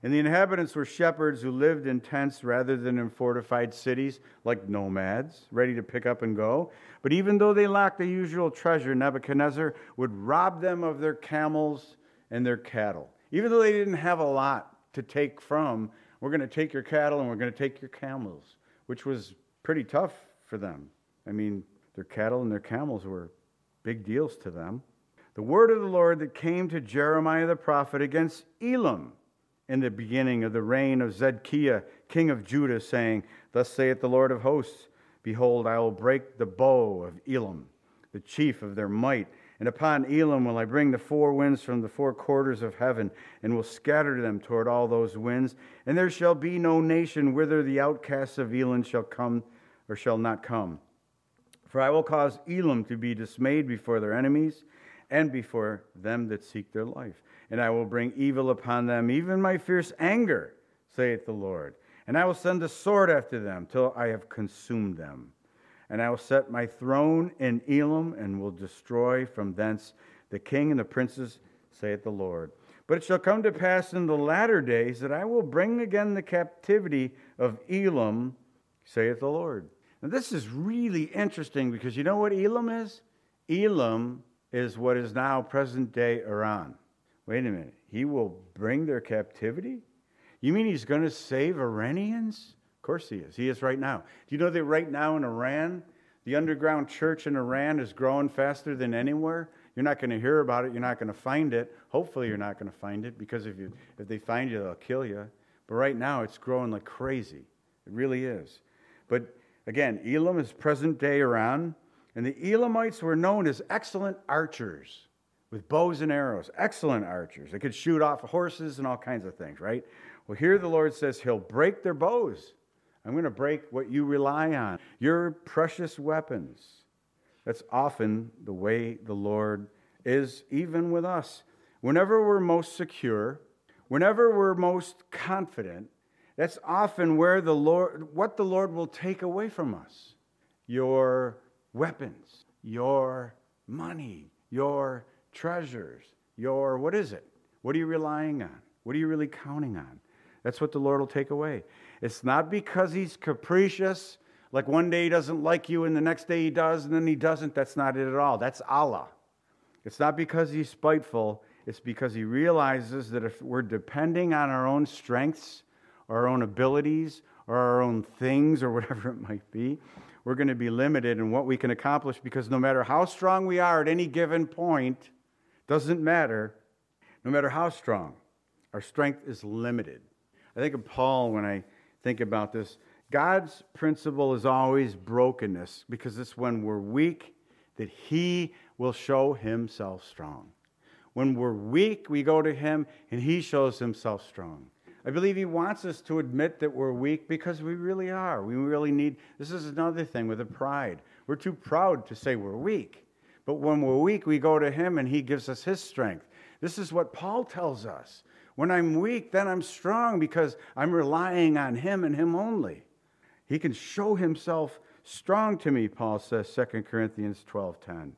And the inhabitants were shepherds who lived in tents rather than in fortified cities, like nomads, ready to pick up and go. But even though they lacked the usual treasure, Nebuchadnezzar would rob them of their camels and their cattle. Even though they didn't have a lot to take from, we're going to take your cattle and we're going to take your camels, which was pretty tough for them. I mean, their cattle and their camels were big deals to them. The word of the Lord that came to Jeremiah the prophet against Elam in the beginning of the reign of Zedekiah, king of Judah, saying, Thus saith the Lord of hosts, Behold, I will break the bow of Elam, the chief of their might, and upon Elam will I bring the four winds from the four quarters of heaven, and will scatter them toward all those winds. And there shall be no nation whither the outcasts of Elam shall come, or shall not come. For I will cause Elam to be dismayed before their enemies, and before them that seek their life. And I will bring evil upon them, even my fierce anger, saith the Lord. And I will send a sword after them, till I have consumed them. And I will set my throne in Elam, and will destroy from thence the king and the princes, saith the Lord. But it shall come to pass in the latter days that I will bring again the captivity of Elam, saith the Lord. Now this is really interesting, because you know what Elam is? Elam is what is now present-day Iran. Wait a minute. He will bring their captivity? You mean he's going to save Iranians? Of course he is. He is right now. Do you know that right now in Iran, the underground church in Iran is growing faster than anywhere? You're not going to hear about it. You're not going to find it. Hopefully you're not going to find it, because if you if they find you, they'll kill you. But right now it's growing like crazy. It really is. But again, Elam is present-day Iran, and the Elamites were known as excellent archers with bows and arrows, excellent archers. They could shoot off horses and all kinds of things, right? Well, here the Lord says he'll break their bows. I'm going to break what you rely on, your precious weapons. That's often the way the Lord is, even with us. Whenever we're most secure, whenever we're most confident, that's often where the Lord, what the Lord will take away from us. Your weapons, your money, your treasures, your, what is it? What are you relying on? What are you really counting on? That's what the Lord will take away. It's not because he's capricious, like one day he doesn't like you and the next day he does and then he doesn't. That's not it at all. That's Allah. It's not because he's spiteful. It's because he realizes that if we're depending on our own strengths, or our own abilities, or our own things, or whatever it might be, we're going to be limited in what we can accomplish, because no matter how strong we are at any given point, doesn't matter, no matter how strong, our strength is limited. I think of Paul when I think about this. God's principle is always brokenness, because it's when we're weak that he will show himself strong. When we're weak, we go to him and he shows himself strong. I believe he wants us to admit that we're weak, because we really are. We really need, this is another thing with the pride. We're too proud to say we're weak. But when we're weak, we go to him and he gives us his strength. This is what Paul tells us. When I'm weak, then I'm strong, because I'm relying on him and him only. He can show himself strong to me, Paul says, Second Corinthians twelve ten.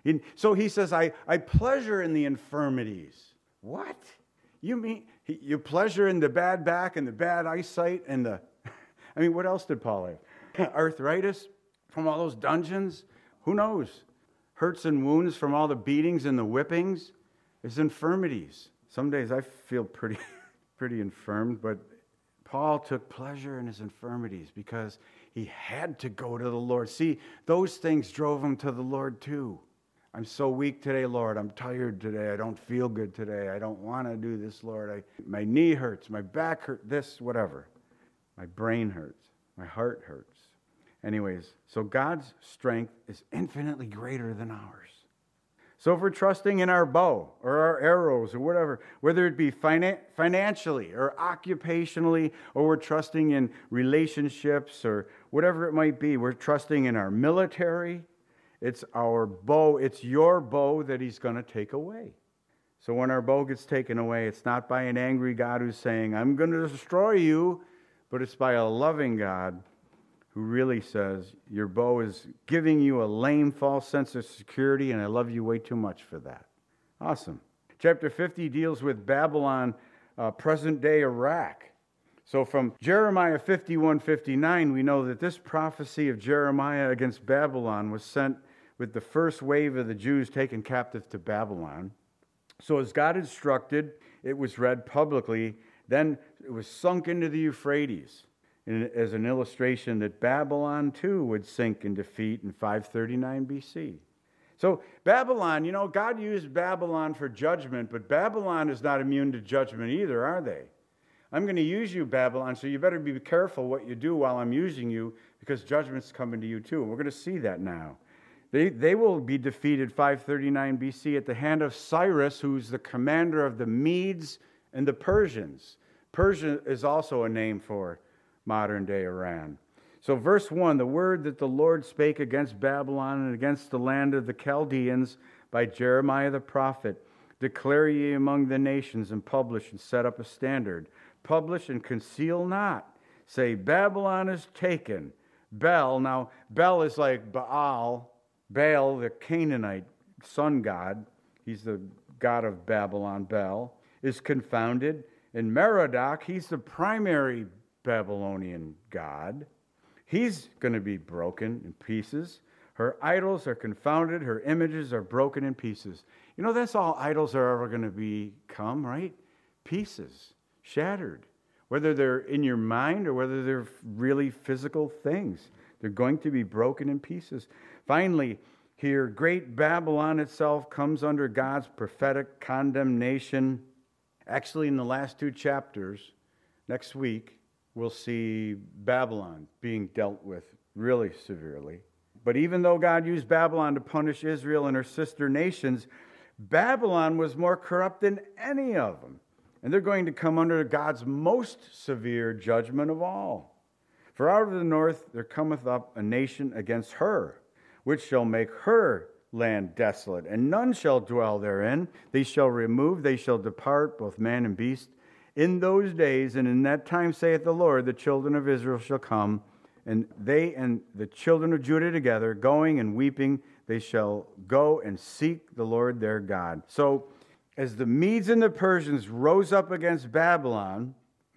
So he says, I, I pleasure in the infirmities. What? You mean you pleasure in the bad back and the bad eyesight and the... I mean, what else did Paul have? Arthritis from all those dungeons? Who knows? Hurts and wounds from all the beatings and the whippings? His infirmities. Some days I feel pretty, pretty infirmed, but Paul took pleasure in his infirmities because he had to go to the Lord. See, those things drove him to the Lord too. I'm so weak today, Lord. I'm tired today. I don't feel good today. I don't want to do this, Lord. I, my knee hurts. My back hurts. This, whatever. My brain hurts. My heart hurts. Anyways, so God's strength is infinitely greater than ours. So if we're trusting in our bow or our arrows or whatever, whether it be finan- financially or occupationally, or we're trusting in relationships or whatever it might be, we're trusting in our military, it's our bow, it's your bow that he's going to take away. So when our bow gets taken away, it's not by an angry God who's saying, I'm going to destroy you, but it's by a loving God who really says, your bow is giving you a lame, false sense of security, and I love you way too much for that. Awesome. Chapter fifty deals with Babylon uh, present-day Iraq. So from Jeremiah fifty-one fifty-nine, we know that this prophecy of Jeremiah against Babylon was sent with the first wave of the Jews taken captive to Babylon. So as God instructed, it was read publicly. Then it was sunk into the Euphrates in, as an illustration that Babylon too would sink in defeat in five thirty-nine B C. So Babylon, you know, God used Babylon for judgment, but Babylon is not immune to judgment either, are they? I'm going to use you, Babylon, so you better be careful what you do while I'm using you, because judgment's coming to you too. And we're going to see that now. They, they will be defeated five thirty-nine B C at the hand of Cyrus, who's the commander of the Medes and the Persians. Persia is also a name for modern-day Iran. So verse one, the word that the Lord spake against Babylon and against the land of the Chaldeans by Jeremiah the prophet, declare ye among the nations, and publish and set up a standard. Publish and conceal not. Say, Babylon is taken. Bel, now Bel is like Baal. Baal, the Canaanite sun god, he's the god of Babylon, Bel, is confounded. And Merodach, he's the primary Babylonian god. He's going to be broken in pieces. Her idols are confounded. Her images are broken in pieces. You know, that's all idols are ever going to become, right? Pieces, shattered. Whether they're in your mind or whether they're really physical things. They're going to be broken in pieces. Finally, here, great Babylon itself comes under God's prophetic condemnation. Actually, in the last two chapters, next week, we'll see Babylon being dealt with really severely. But even though God used Babylon to punish Israel and her sister nations, Babylon was more corrupt than any of them. And they're going to come under God's most severe judgment of all. For out of the north there cometh up a nation against her, which shall make her land desolate, and none shall dwell therein. They shall remove, they shall depart, both man and beast. In those days and in that time, saith the Lord, the children of Israel shall come, and they and the children of Judah together, going and weeping, they shall go and seek the Lord their God. So, as the Medes and the Persians rose up against Babylon,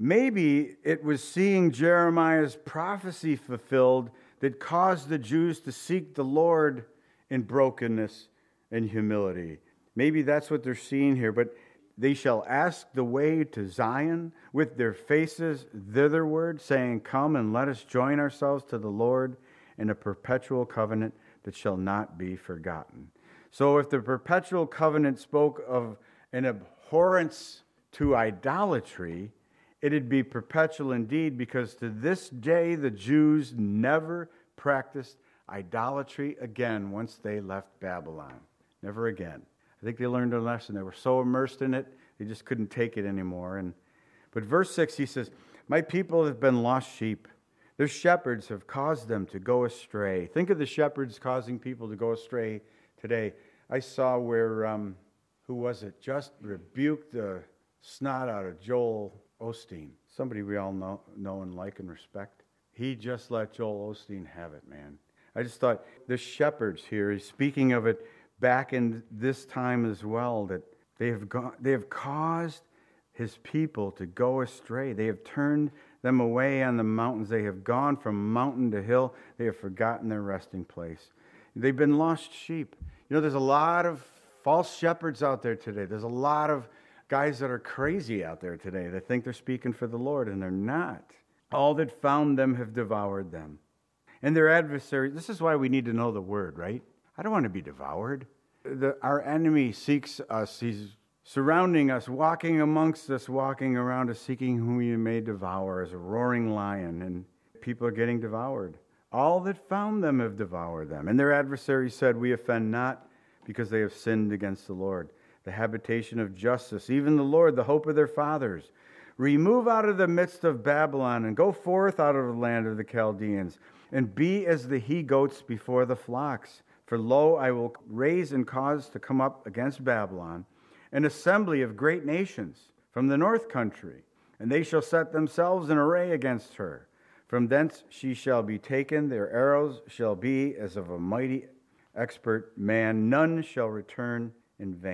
maybe it was seeing Jeremiah's prophecy fulfilled that caused the Jews to seek the Lord in brokenness and humility. Maybe that's what they're seeing here, but they shall ask the way to Zion with their faces thitherward, saying, Come and let us join ourselves to the Lord in a perpetual covenant that shall not be forgotten. So if the perpetual covenant spoke of an abhorrence to idolatry, it'd be perpetual indeed, because to this day the Jews never practiced idolatry again once they left Babylon. Never again. I think they learned a lesson. They were so immersed in it, they just couldn't take it anymore. And but verse six, he says, My people have been lost sheep. Their shepherds have caused them to go astray. Think of the shepherds causing people to go astray today. I saw where, um, who was it? Just rebuked the snot out of Joel Osteen. Somebody we all know, know and like and respect. He just let Joel Osteen have it, man. I just thought the shepherds here, he's speaking of it back in this time as well, that they have gone, they have caused his people to go astray. They have turned them away on the mountains. They have gone from mountain to hill. They have forgotten their resting place. They've been lost sheep. You know, there's a lot of false shepherds out there today. There's a lot of guys that are crazy out there today that think they're speaking for the Lord, and they're not. All that found them have devoured them. And their adversaries, this is why we need to know the word, right? I don't want to be devoured. The, our enemy seeks us. He's surrounding us, walking amongst us, walking around us, seeking whom he may devour as a roaring lion, and people are getting devoured. All that found them have devoured them. And their adversaries said, We offend not, because they have sinned against the Lord, the habitation of justice, even the Lord, the hope of their fathers. Remove out of the midst of Babylon, and go forth out of the land of the Chaldeans, and be as the he-goats before the flocks. For lo, I will raise and cause to come up against Babylon an assembly of great nations from the north country, and they shall set themselves in array against her. From thence she shall be taken, their arrows shall be as of a mighty expert man, none shall return in vain.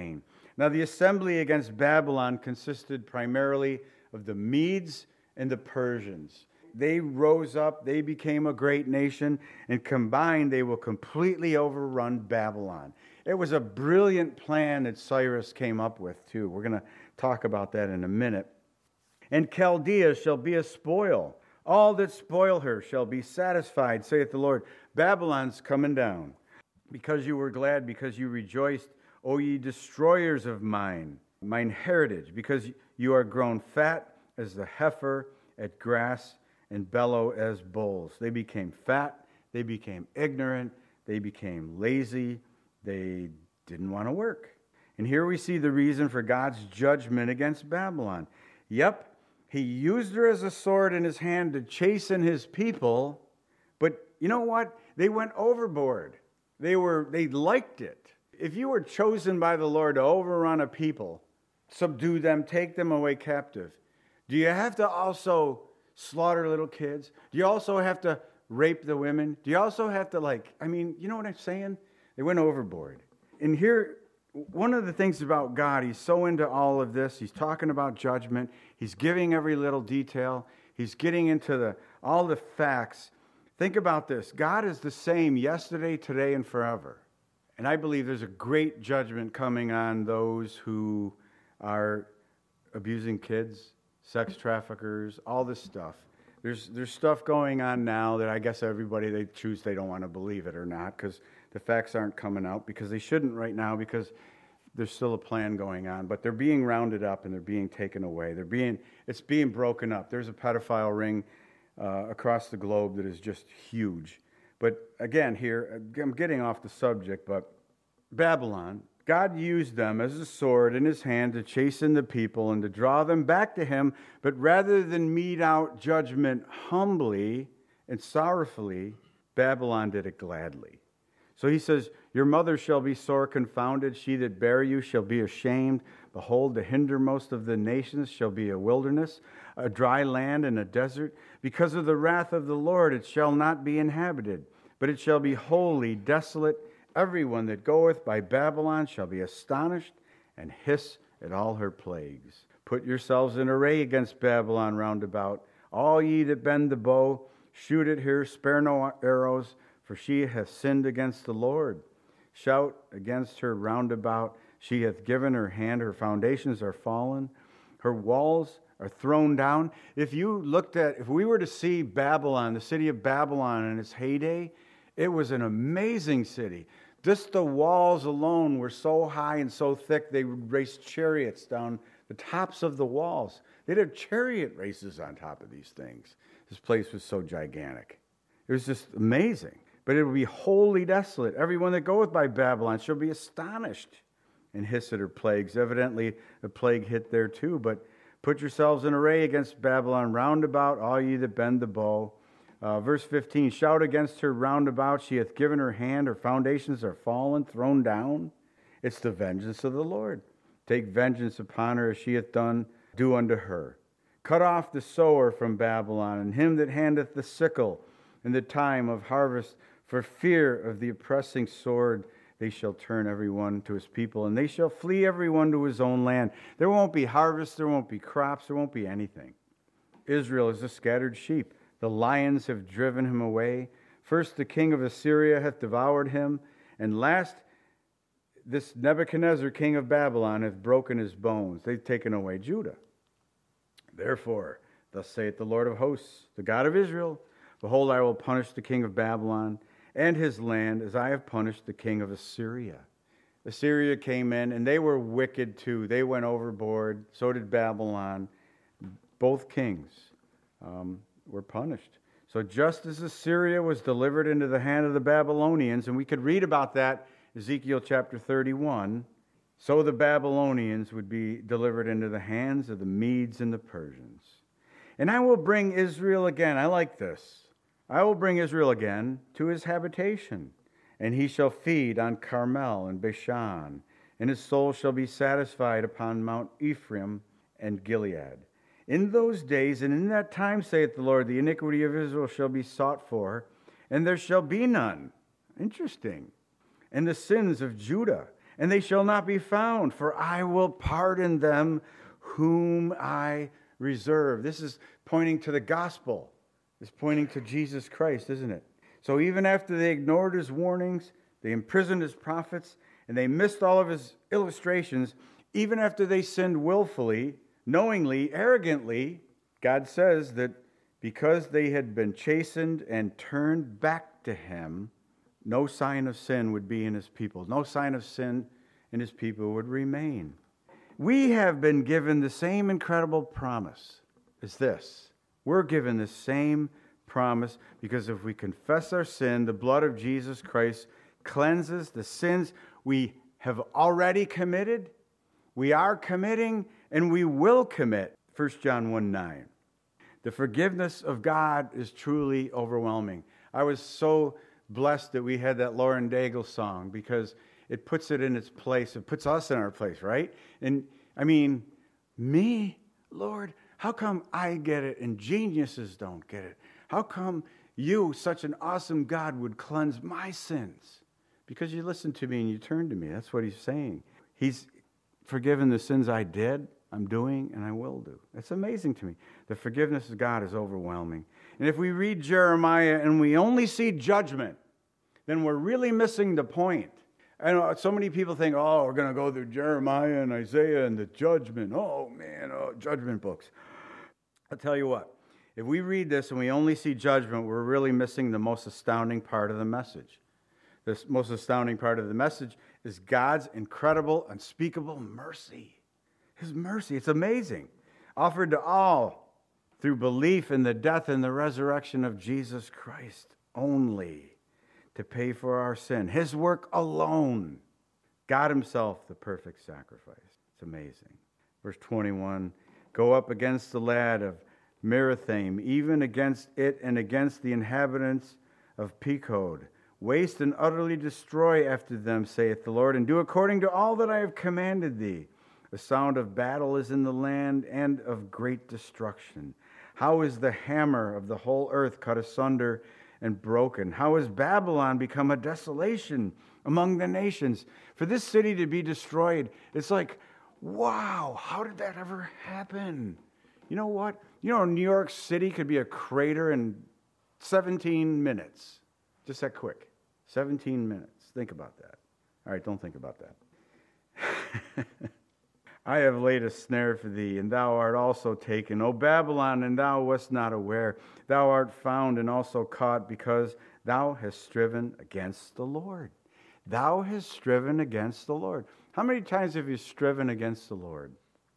Now the assembly against Babylon consisted primarily of the Medes and the Persians. They rose up, they became a great nation, and combined they will completely overrun Babylon. It was a brilliant plan that Cyrus came up with too. We're going to talk about that in a minute. And Chaldea shall be a spoil. All that spoil her shall be satisfied, saith the Lord. Babylon's coming down. Because you were glad, because you rejoiced, O ye destroyers of mine, mine heritage, because you are grown fat as the heifer at grass, and bellow as bulls. They became fat, they became ignorant, they became lazy, they didn't want to work. And here we see the reason for God's judgment against Babylon. Yep, he used her as a sword in his hand to chasten his people, but you know what? They went overboard. They were they liked it. If you were chosen by the Lord to overrun a people, subdue them, take them away captive, do you have to also slaughter little kids? Do you also have to rape the women? Do you also have to, like, I mean, you know what I'm saying? They went overboard. And here, one of the things about God, he's so into all of this. He's talking about judgment. He's giving every little detail. He's getting into the all the facts. Think about this. God is the same yesterday, today, and forever. And I believe there's a great judgment coming on those who are abusing kids, sex traffickers, all this stuff. There's there's stuff going on now that I guess everybody, they choose they don't want to believe it or not because the facts aren't coming out, because they shouldn't right now, because there's still a plan going on. But they're being rounded up and they're being taken away. They're being it's being broken up. There's a pedophile ring uh, across the globe that is just huge. But again, here, I'm getting off the subject, but Babylon, God used them as a sword in his hand to chasten the people and to draw them back to him. But rather than mete out judgment humbly and sorrowfully, Babylon did it gladly. So he says, your mother shall be sore confounded. She that bare you shall be ashamed. Behold, the hindermost of the nations shall be a wilderness, a dry land and a desert. Because of the wrath of the Lord it shall not be inhabited, but it shall be wholly desolate. Everyone that goeth by Babylon shall be astonished and hiss at all her plagues. Put yourselves in array against Babylon round about. All ye that bend the bow, shoot at her, spare no arrows, for she hath sinned against the Lord. Shout against her round about. She hath given her hand, her foundations are fallen, her walls are thrown down. If you looked at, if we were to see Babylon, the city of Babylon in its heyday, it was an amazing city. Just the walls alone were so high and so thick, they would race chariots down the tops of the walls. They'd have chariot races on top of these things. This place was so gigantic. It was just amazing. But it would be wholly desolate. Everyone that goeth by Babylon shall be astonished and hiss at her plagues. Evidently, the plague hit there too. But put yourselves in array against Babylon round about, all ye that bend the bow. Uh, verse fifteen, shout against her round about. She hath given her hand. Her foundations are fallen, thrown down. It's the vengeance of the Lord. Take vengeance upon her as she hath done. Do unto her. Cut off the sower from Babylon, and him that handeth the sickle in the time of harvest. For fear of the oppressing sword, they shall turn everyone to his people, and they shall flee everyone to his own land. There won't be harvest, there won't be crops, there won't be anything. Israel is a scattered sheep. The lions have driven him away. First, the king of Assyria hath devoured him. And last, this Nebuchadnezzar, king of Babylon, hath broken his bones. They've taken away Judah. Therefore, thus saith the Lord of hosts, the God of Israel, behold, I will punish the king of Babylon and his land as I have punished the king of Assyria. Assyria came in, and they were wicked too. They went overboard. So did Babylon. Both kings Um, were punished. So just as Assyria was delivered into the hand of the Babylonians, and we could read about that, Ezekiel chapter thirty-one, so the Babylonians would be delivered into the hands of the Medes and the Persians. And I will bring Israel again. I like this. I will bring Israel again to his habitation, and he shall feed on Carmel and Bashan, and his soul shall be satisfied upon Mount Ephraim and Gilead. In those days and in that time, saith the Lord, the iniquity of Israel shall be sought for, and there shall be none. Interesting. And the sins of Judah and they shall not be found, for I will pardon them whom I reserve. This is pointing to the gospel. It's pointing to Jesus Christ, isn't it? So even after they ignored his warnings, they imprisoned his prophets, and they missed all of his illustrations, even after they sinned willfully, knowingly, arrogantly, God says that because they had been chastened and turned back to him, no sign of sin would be in his people. No sign of sin in his people would remain. We have been given the same incredible promise as this. We're given the same promise because if we confess our sin, the blood of Jesus Christ cleanses the sins we have already committed, we are committing, and we will commit. First John one nine. The forgiveness of God is truly overwhelming. I was so blessed that we had that Lauren Daigle song because it puts it in its place. It puts us in our place, right? And I mean, me, Lord, how come I get it and geniuses don't get it? How come you, such an awesome God, would cleanse my sins? Because you listened to me and you turned to me. That's what he's saying. He's forgiven the sins I did, I'm doing, and I will do. It's amazing to me. The forgiveness of God is overwhelming. And if we read Jeremiah and we only see judgment, then we're really missing the point. I know so many people think, oh, we're going to go through Jeremiah and Isaiah and the judgment. Oh, man, oh, judgment books. I'll tell you what. If we read this and we only see judgment, we're really missing the most astounding part of the message. The most astounding part of the message is God's incredible, unspeakable mercy. His mercy, it's amazing. Offered to all through belief in the death and the resurrection of Jesus Christ only to pay for our sin. His work alone. God himself, the perfect sacrifice. It's amazing. Verse twenty-one, go up against the lad of Merathaim, even against it and against the inhabitants of Pekod. Waste and utterly destroy after them, saith the Lord, and do according to all that I have commanded thee. The sound of battle is in the land and of great destruction. How is the hammer of the whole earth cut asunder and broken? How has Babylon become a desolation among the nations? For this city to be destroyed, it's like, wow, how did that ever happen? You know what? You know, New York City could be a crater in seventeen minutes. Just that quick. seventeen minutes. Think about that. All right, don't think about that. I have laid a snare for thee, and thou art also taken. O Babylon, and thou wast not aware. Thou art found and also caught, because thou hast striven against the Lord. Thou hast striven against the Lord. How many times have you striven against the Lord?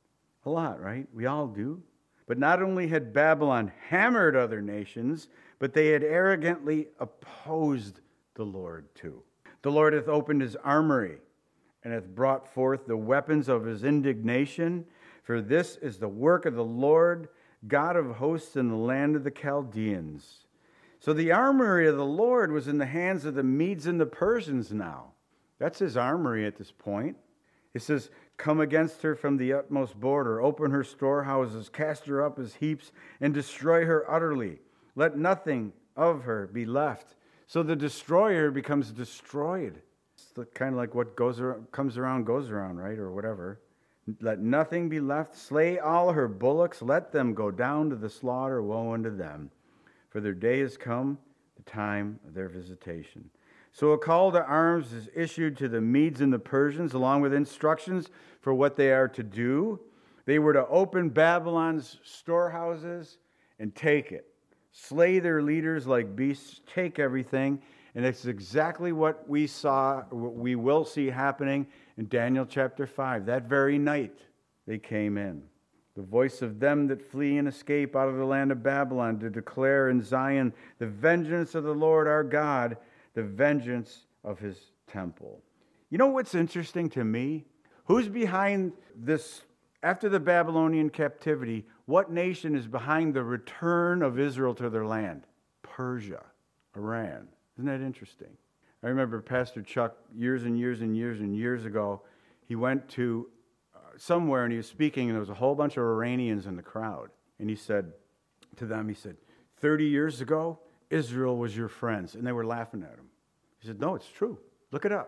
A lot, right? We all do. But not only had Babylon hammered other nations, but they had arrogantly opposed the Lord too. The Lord hath opened his armory, and hath brought forth the weapons of his indignation. For this is the work of the Lord, God of hosts, in the land of the Chaldeans. So the armory of the Lord was in the hands of the Medes and the Persians now. That's his armory at this point. It says, come against her from the utmost border, open her storehouses, cast her up as heaps, and destroy her utterly. Let nothing of her be left. So the destroyer becomes destroyed. It's kind of like what goes around, comes around goes around, right? Or whatever. Let nothing be left. Slay all her bullocks. Let them go down to the slaughter. Woe unto them. For their day is come, the time of their visitation. So a call to arms is issued to the Medes and the Persians, along with instructions for what they are to do. They were to open Babylon's storehouses and take it. Slay their leaders like beasts, take everything. And it's exactly what we saw, what we will see happening in Daniel chapter five. That very night they came in. The voice of them that flee and escape out of the land of Babylon, to declare in Zion the vengeance of the Lord our God, the vengeance of his temple. You know what's interesting to me? Who's behind this? After the Babylonian captivity, what nation is behind the return of Israel to their land? Persia, Iran. Isn't that interesting? I remember Pastor Chuck years and years and years and years ago, he went to uh, somewhere and he was speaking, and there was a whole bunch of Iranians in the crowd. And he said to them, he said, thirty years ago, Israel was your friends. And they were laughing at him. He said, no, it's true. Look it up.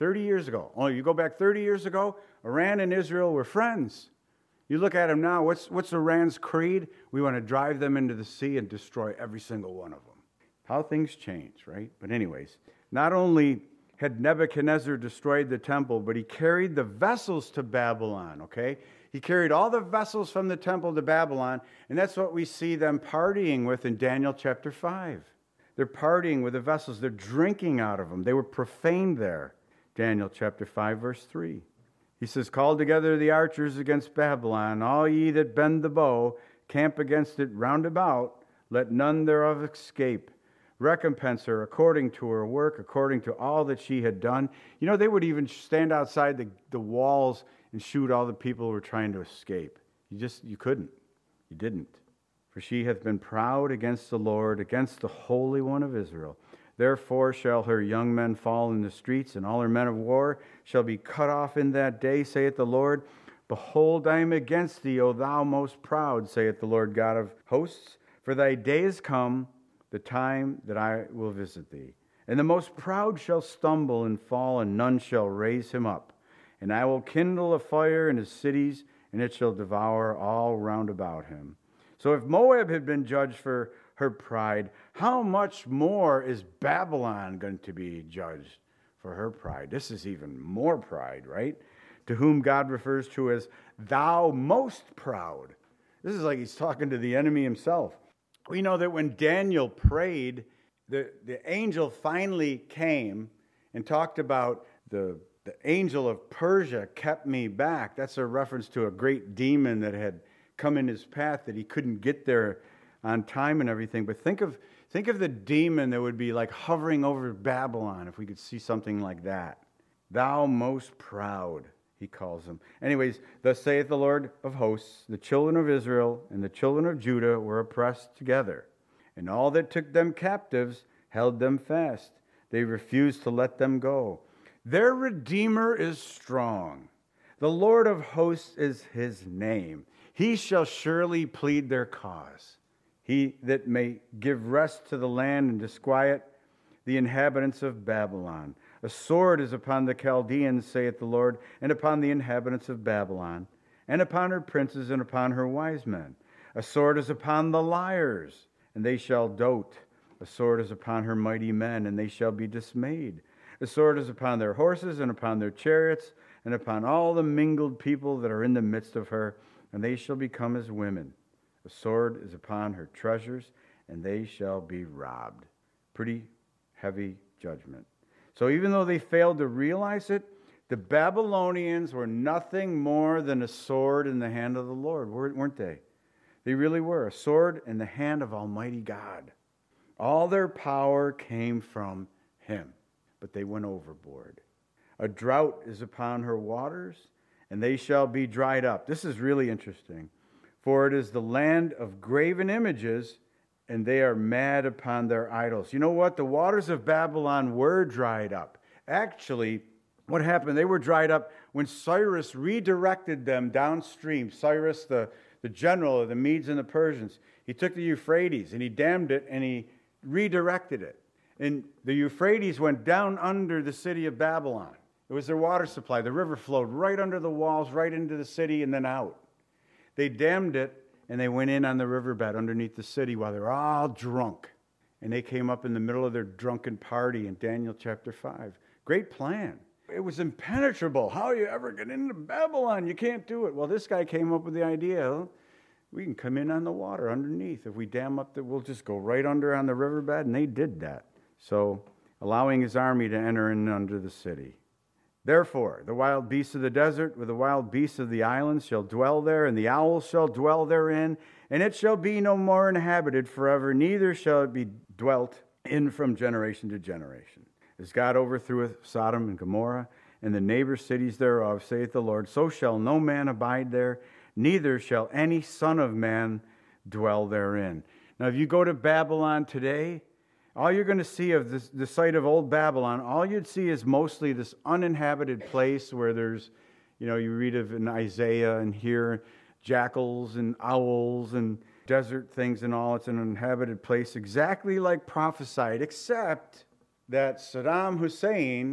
thirty years ago. Oh, you go back thirty years ago, Iran and Israel were friends. You look at them now, what's, what's Iran's creed? We want to drive them into the sea and destroy every single one of them. How things change, right? But anyways, not only had Nebuchadnezzar destroyed the temple, but he carried the vessels to Babylon, okay? He carried all the vessels from the temple to Babylon, and that's what we see them partying with in Daniel chapter five. They're partying with the vessels. They're drinking out of them. They were profaned there. Daniel chapter five, verse three. He says, call together the archers against Babylon, all ye that bend the bow, camp against it round about, let none thereof escape. Recompense her according to her work, according to all that she had done. You know, they would even stand outside the, the walls and shoot all the people who were trying to escape. You just, you couldn't. You didn't. For she hath been proud against the Lord, against the Holy One of Israel. Therefore shall her young men fall in the streets, and all her men of war shall be cut off in that day, saith the Lord. Behold, I am against thee, O thou most proud, saith the Lord God of hosts. For thy day is come, the time that I will visit thee. And the most proud shall stumble and fall, and none shall raise him up. And I will kindle a fire in his cities, and it shall devour all round about him. So if Moab had been judged for her pride, how much more is Babylon going to be judged for her pride? This is even more pride, right? To whom God refers to as thou most proud. This is like he's talking to the enemy himself. We know that when Daniel prayed, the, the angel finally came and talked about the, the angel of Persia kept me back. That's a reference to a great demon that had come in his path that he couldn't get there on time and everything. But think of think of the demon that would be like hovering over Babylon if we could see something like that. Thou most proud, he calls them. Anyways, thus saith the Lord of hosts, the children of Israel and the children of Judah were oppressed together, and all that took them captives held them fast. They refused to let them go. Their Redeemer is strong. The Lord of hosts is his name. He shall surely plead their cause. He that may give rest to the land and disquiet the inhabitants of Babylon. A sword is upon the Chaldeans, saith the Lord, and upon the inhabitants of Babylon, and upon her princes, and upon her wise men. A sword is upon the liars, and they shall dote. A sword is upon her mighty men, and they shall be dismayed. A sword is upon their horses, and upon their chariots, and upon all the mingled people that are in the midst of her, and they shall become as women. A sword is upon her treasures, and they shall be robbed. Pretty heavy judgment. So even though they failed to realize it, the Babylonians were nothing more than a sword in the hand of the Lord, weren't they? They really were, a sword in the hand of Almighty God. All their power came from him, but they went overboard. A drought is upon her waters, and they shall be dried up. This is really interesting. For it is the land of graven images, and they are mad upon their idols. You know what? The waters of Babylon were dried up. Actually, what happened? They were dried up when Cyrus redirected them downstream. Cyrus, the, the general of the Medes and the Persians, he took the Euphrates and he dammed it and he redirected it. And the Euphrates went down under the city of Babylon. It was their water supply. The river flowed right under the walls, right into the city, and then out. They dammed it, and they went in on the riverbed underneath the city while they were all drunk. And they came up in the middle of their drunken party in Daniel chapter five. Great plan. It was impenetrable. How are you ever get into Babylon? You can't do it. Well, this guy came up with the idea, we can come in on the water underneath. If we dam up, the, we'll just go right under on the riverbed. And they did that. So, allowing his army to enter in under the city. Therefore, the wild beasts of the desert with the wild beasts of the islands shall dwell there, and the owls shall dwell therein, and it shall be no more inhabited forever, neither shall it be dwelt in from generation to generation. As God overthreweth Sodom and Gomorrah, and the neighbor cities thereof, saith the Lord, so shall no man abide there, neither shall any son of man dwell therein. Now, if you go to Babylon today, all you're going to see of this, the site of old Babylon, all you'd see is mostly this uninhabited place where there's, you know, you read of in Isaiah and hear jackals and owls and desert things and all. It's an uninhabited place, exactly like prophesied, except that Saddam Hussein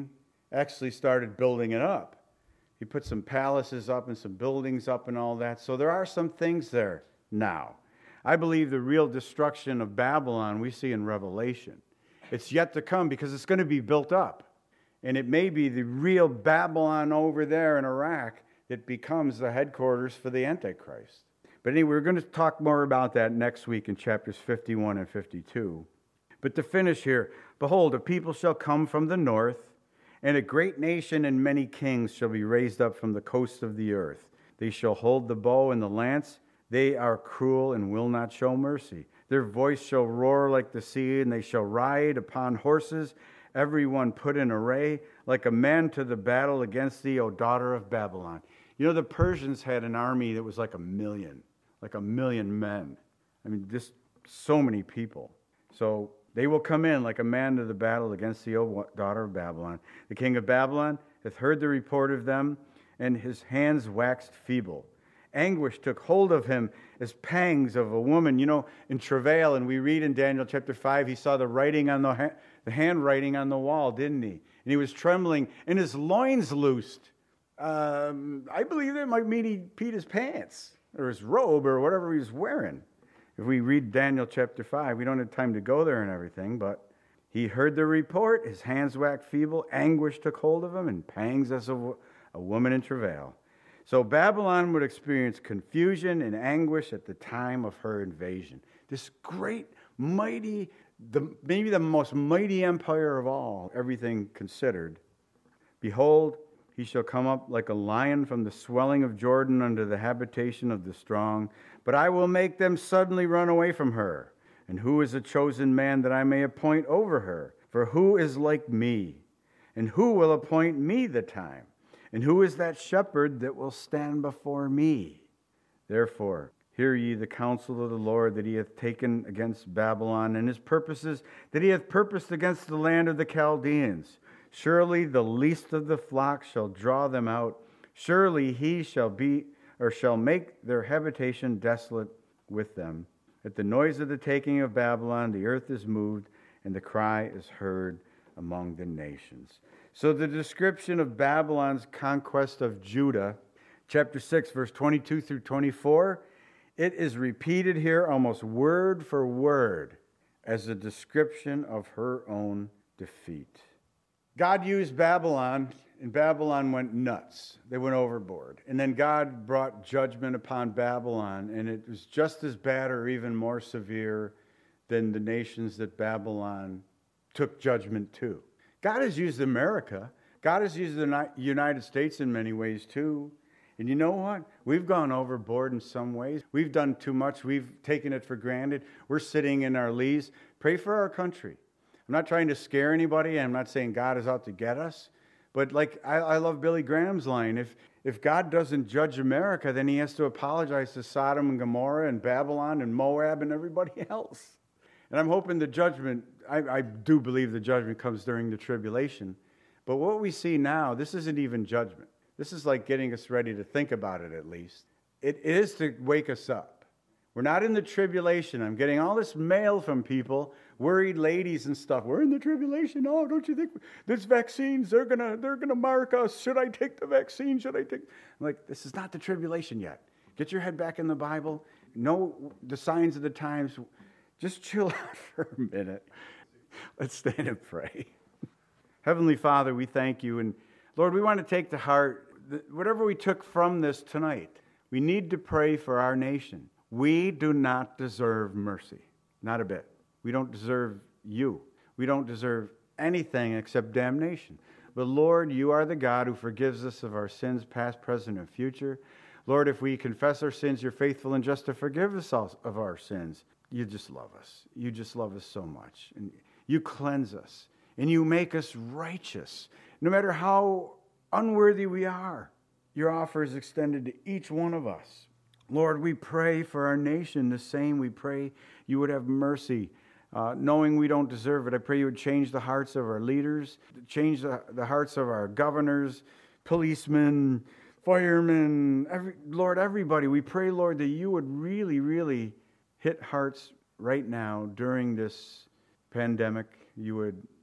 actually started building it up. He put some palaces up and some buildings up and all that. So there are some things there now. I believe the real destruction of Babylon we see in Revelation. It's yet to come because it's going to be built up. And it may be the real Babylon over there in Iraq that becomes the headquarters for the Antichrist. But anyway, we're going to talk more about that next week in chapters fifty-one and fifty-two. But to finish here, behold, a people shall come from the north, and a great nation and many kings shall be raised up from the coasts of the earth. They shall hold the bow and the lance. They are cruel and will not show mercy. Their voice shall roar like the sea, and they shall ride upon horses, every one put in array, like a man to the battle against thee, O daughter of Babylon. You know, the Persians had an army that was like a million, like a million men. I mean, just so many people. So they will come in like a man to the battle against the O daughter of Babylon. The king of Babylon hath heard the report of them, and his hands waxed feeble. Anguish took hold of him as pangs of a woman, you know, in travail. And we read in Daniel chapter five, he saw the writing on the, ha- the handwriting on the wall, didn't he? And he was trembling, and his loins loosed. Um, I believe that might mean he peed his pants or his robe or whatever he was wearing. If we read Daniel chapter five, we don't have time to go there and everything, but he heard the report, his hands waxed feeble, anguish took hold of him, and pangs as a, a woman in travail. So Babylon would experience confusion and anguish at the time of her invasion. This great, mighty, the, maybe the most mighty empire of all, everything considered. Behold, he shall come up like a lion from the swelling of Jordan under the habitation of the strong. But I will make them suddenly run away from her. And who is a chosen man that I may appoint over her? For who is like me? And who will appoint me the time? And who is that shepherd that will stand before me? Therefore, hear ye the counsel of the Lord that he hath taken against Babylon, and his purposes that he hath purposed against the land of the Chaldeans. Surely the least of the flock shall draw them out. Surely he shall be, or shall make their habitation desolate with them. At the noise of the taking of Babylon, the earth is moved, and the cry is heard among the nations. So the description of Babylon's conquest of Judah, chapter six, verse twenty-two through twenty-four, it is repeated here almost word for word as a description of her own defeat. God used Babylon, and Babylon went nuts. They went overboard. And then God brought judgment upon Babylon, and it was just as bad or even more severe than the nations that Babylon took judgment to. God has used America. God has used the United States in many ways too. And you know what? We've gone overboard in some ways. We've done too much. We've taken it for granted. We're sitting in our lees. Pray for our country. I'm not trying to scare anybody. I'm not saying God is out to get us. But like I, I love Billy Graham's line. If, if God doesn't judge America, then he has to apologize to Sodom and Gomorrah and Babylon and Moab and everybody else. And I'm hoping the judgment, I, I do believe the judgment comes during the tribulation. But what we see now, this isn't even judgment. This is like getting us ready to think about it at least. It is to wake us up. We're not in the tribulation. I'm getting all this mail from people, worried ladies and stuff. We're in the tribulation. Oh, don't you think there's vaccines? They're gonna they're gonna mark us. Should I take the vaccine? Should I take? I'm like, this is not the tribulation yet. Get your head back in the Bible. Know the signs of the times. Just chill out for a minute. Let's stand and pray. Heavenly Father, we thank you. And Lord, we want to take to heart whatever we took from this tonight. We need to pray for our nation. We do not deserve mercy. Not a bit. We don't deserve you. We don't deserve anything except damnation. But Lord, you are the God who forgives us of our sins, past, present, and future. Lord, if we confess our sins, you're faithful and just to forgive us of our sins. You just love us. You just love us so much. And you cleanse us. And you make us righteous. No matter how unworthy we are, your offer is extended to each one of us. Lord, we pray for our nation the same. We pray you would have mercy, uh, knowing we don't deserve it. I pray you would change the hearts of our leaders, change the, the hearts of our governors, policemen, firemen, every, Lord, everybody. We pray, Lord, that you would really, really hit hearts right now during this pandemic. You would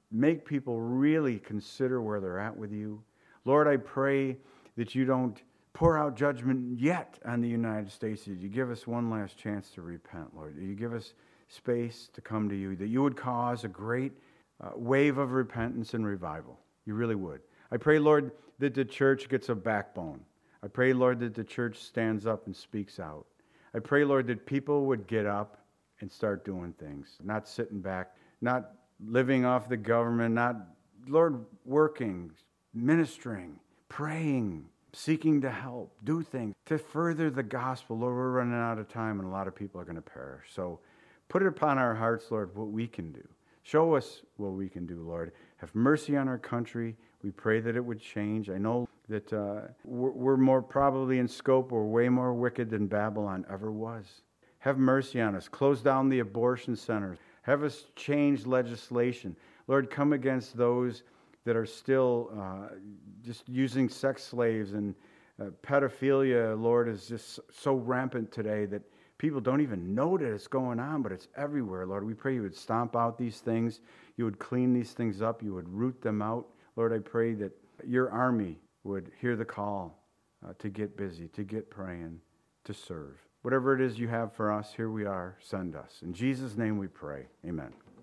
make people really consider where they're at with you. Lord, I pray that you don't pour out judgment yet on the United States, that you give us one last chance to repent, Lord. That you give us space to come to you, that you would cause a great uh, wave of repentance and revival. You really would. I pray, Lord, that the church gets a backbone. I pray, Lord, that the church stands up and speaks out. I pray, Lord, that people would get up and start doing things, not sitting back, not living off the government, not, Lord, working, ministering, praying, seeking to help, do things to further the gospel. Lord, we're running out of time and a lot of people are going to perish. So put it upon our hearts, Lord, what we can do. Show us what we can do, Lord. Have mercy on our country. We pray that it would change. I know that uh, we're, we're more probably in scope, we're way more wicked than Babylon ever was. Have mercy on us. Close down the abortion centers. Have us change legislation. Lord, come against those that are still uh, just using sex slaves, and uh, pedophilia, Lord, is just so rampant today that people don't even know that it's going on, but it's everywhere, Lord. We pray you would stomp out these things. You would clean these things up. You would root them out. Lord, I pray that your army would hear the call uh, to get busy, to get praying, to serve. Whatever it is you have for us, here we are. Send us. In Jesus' name we pray. Amen.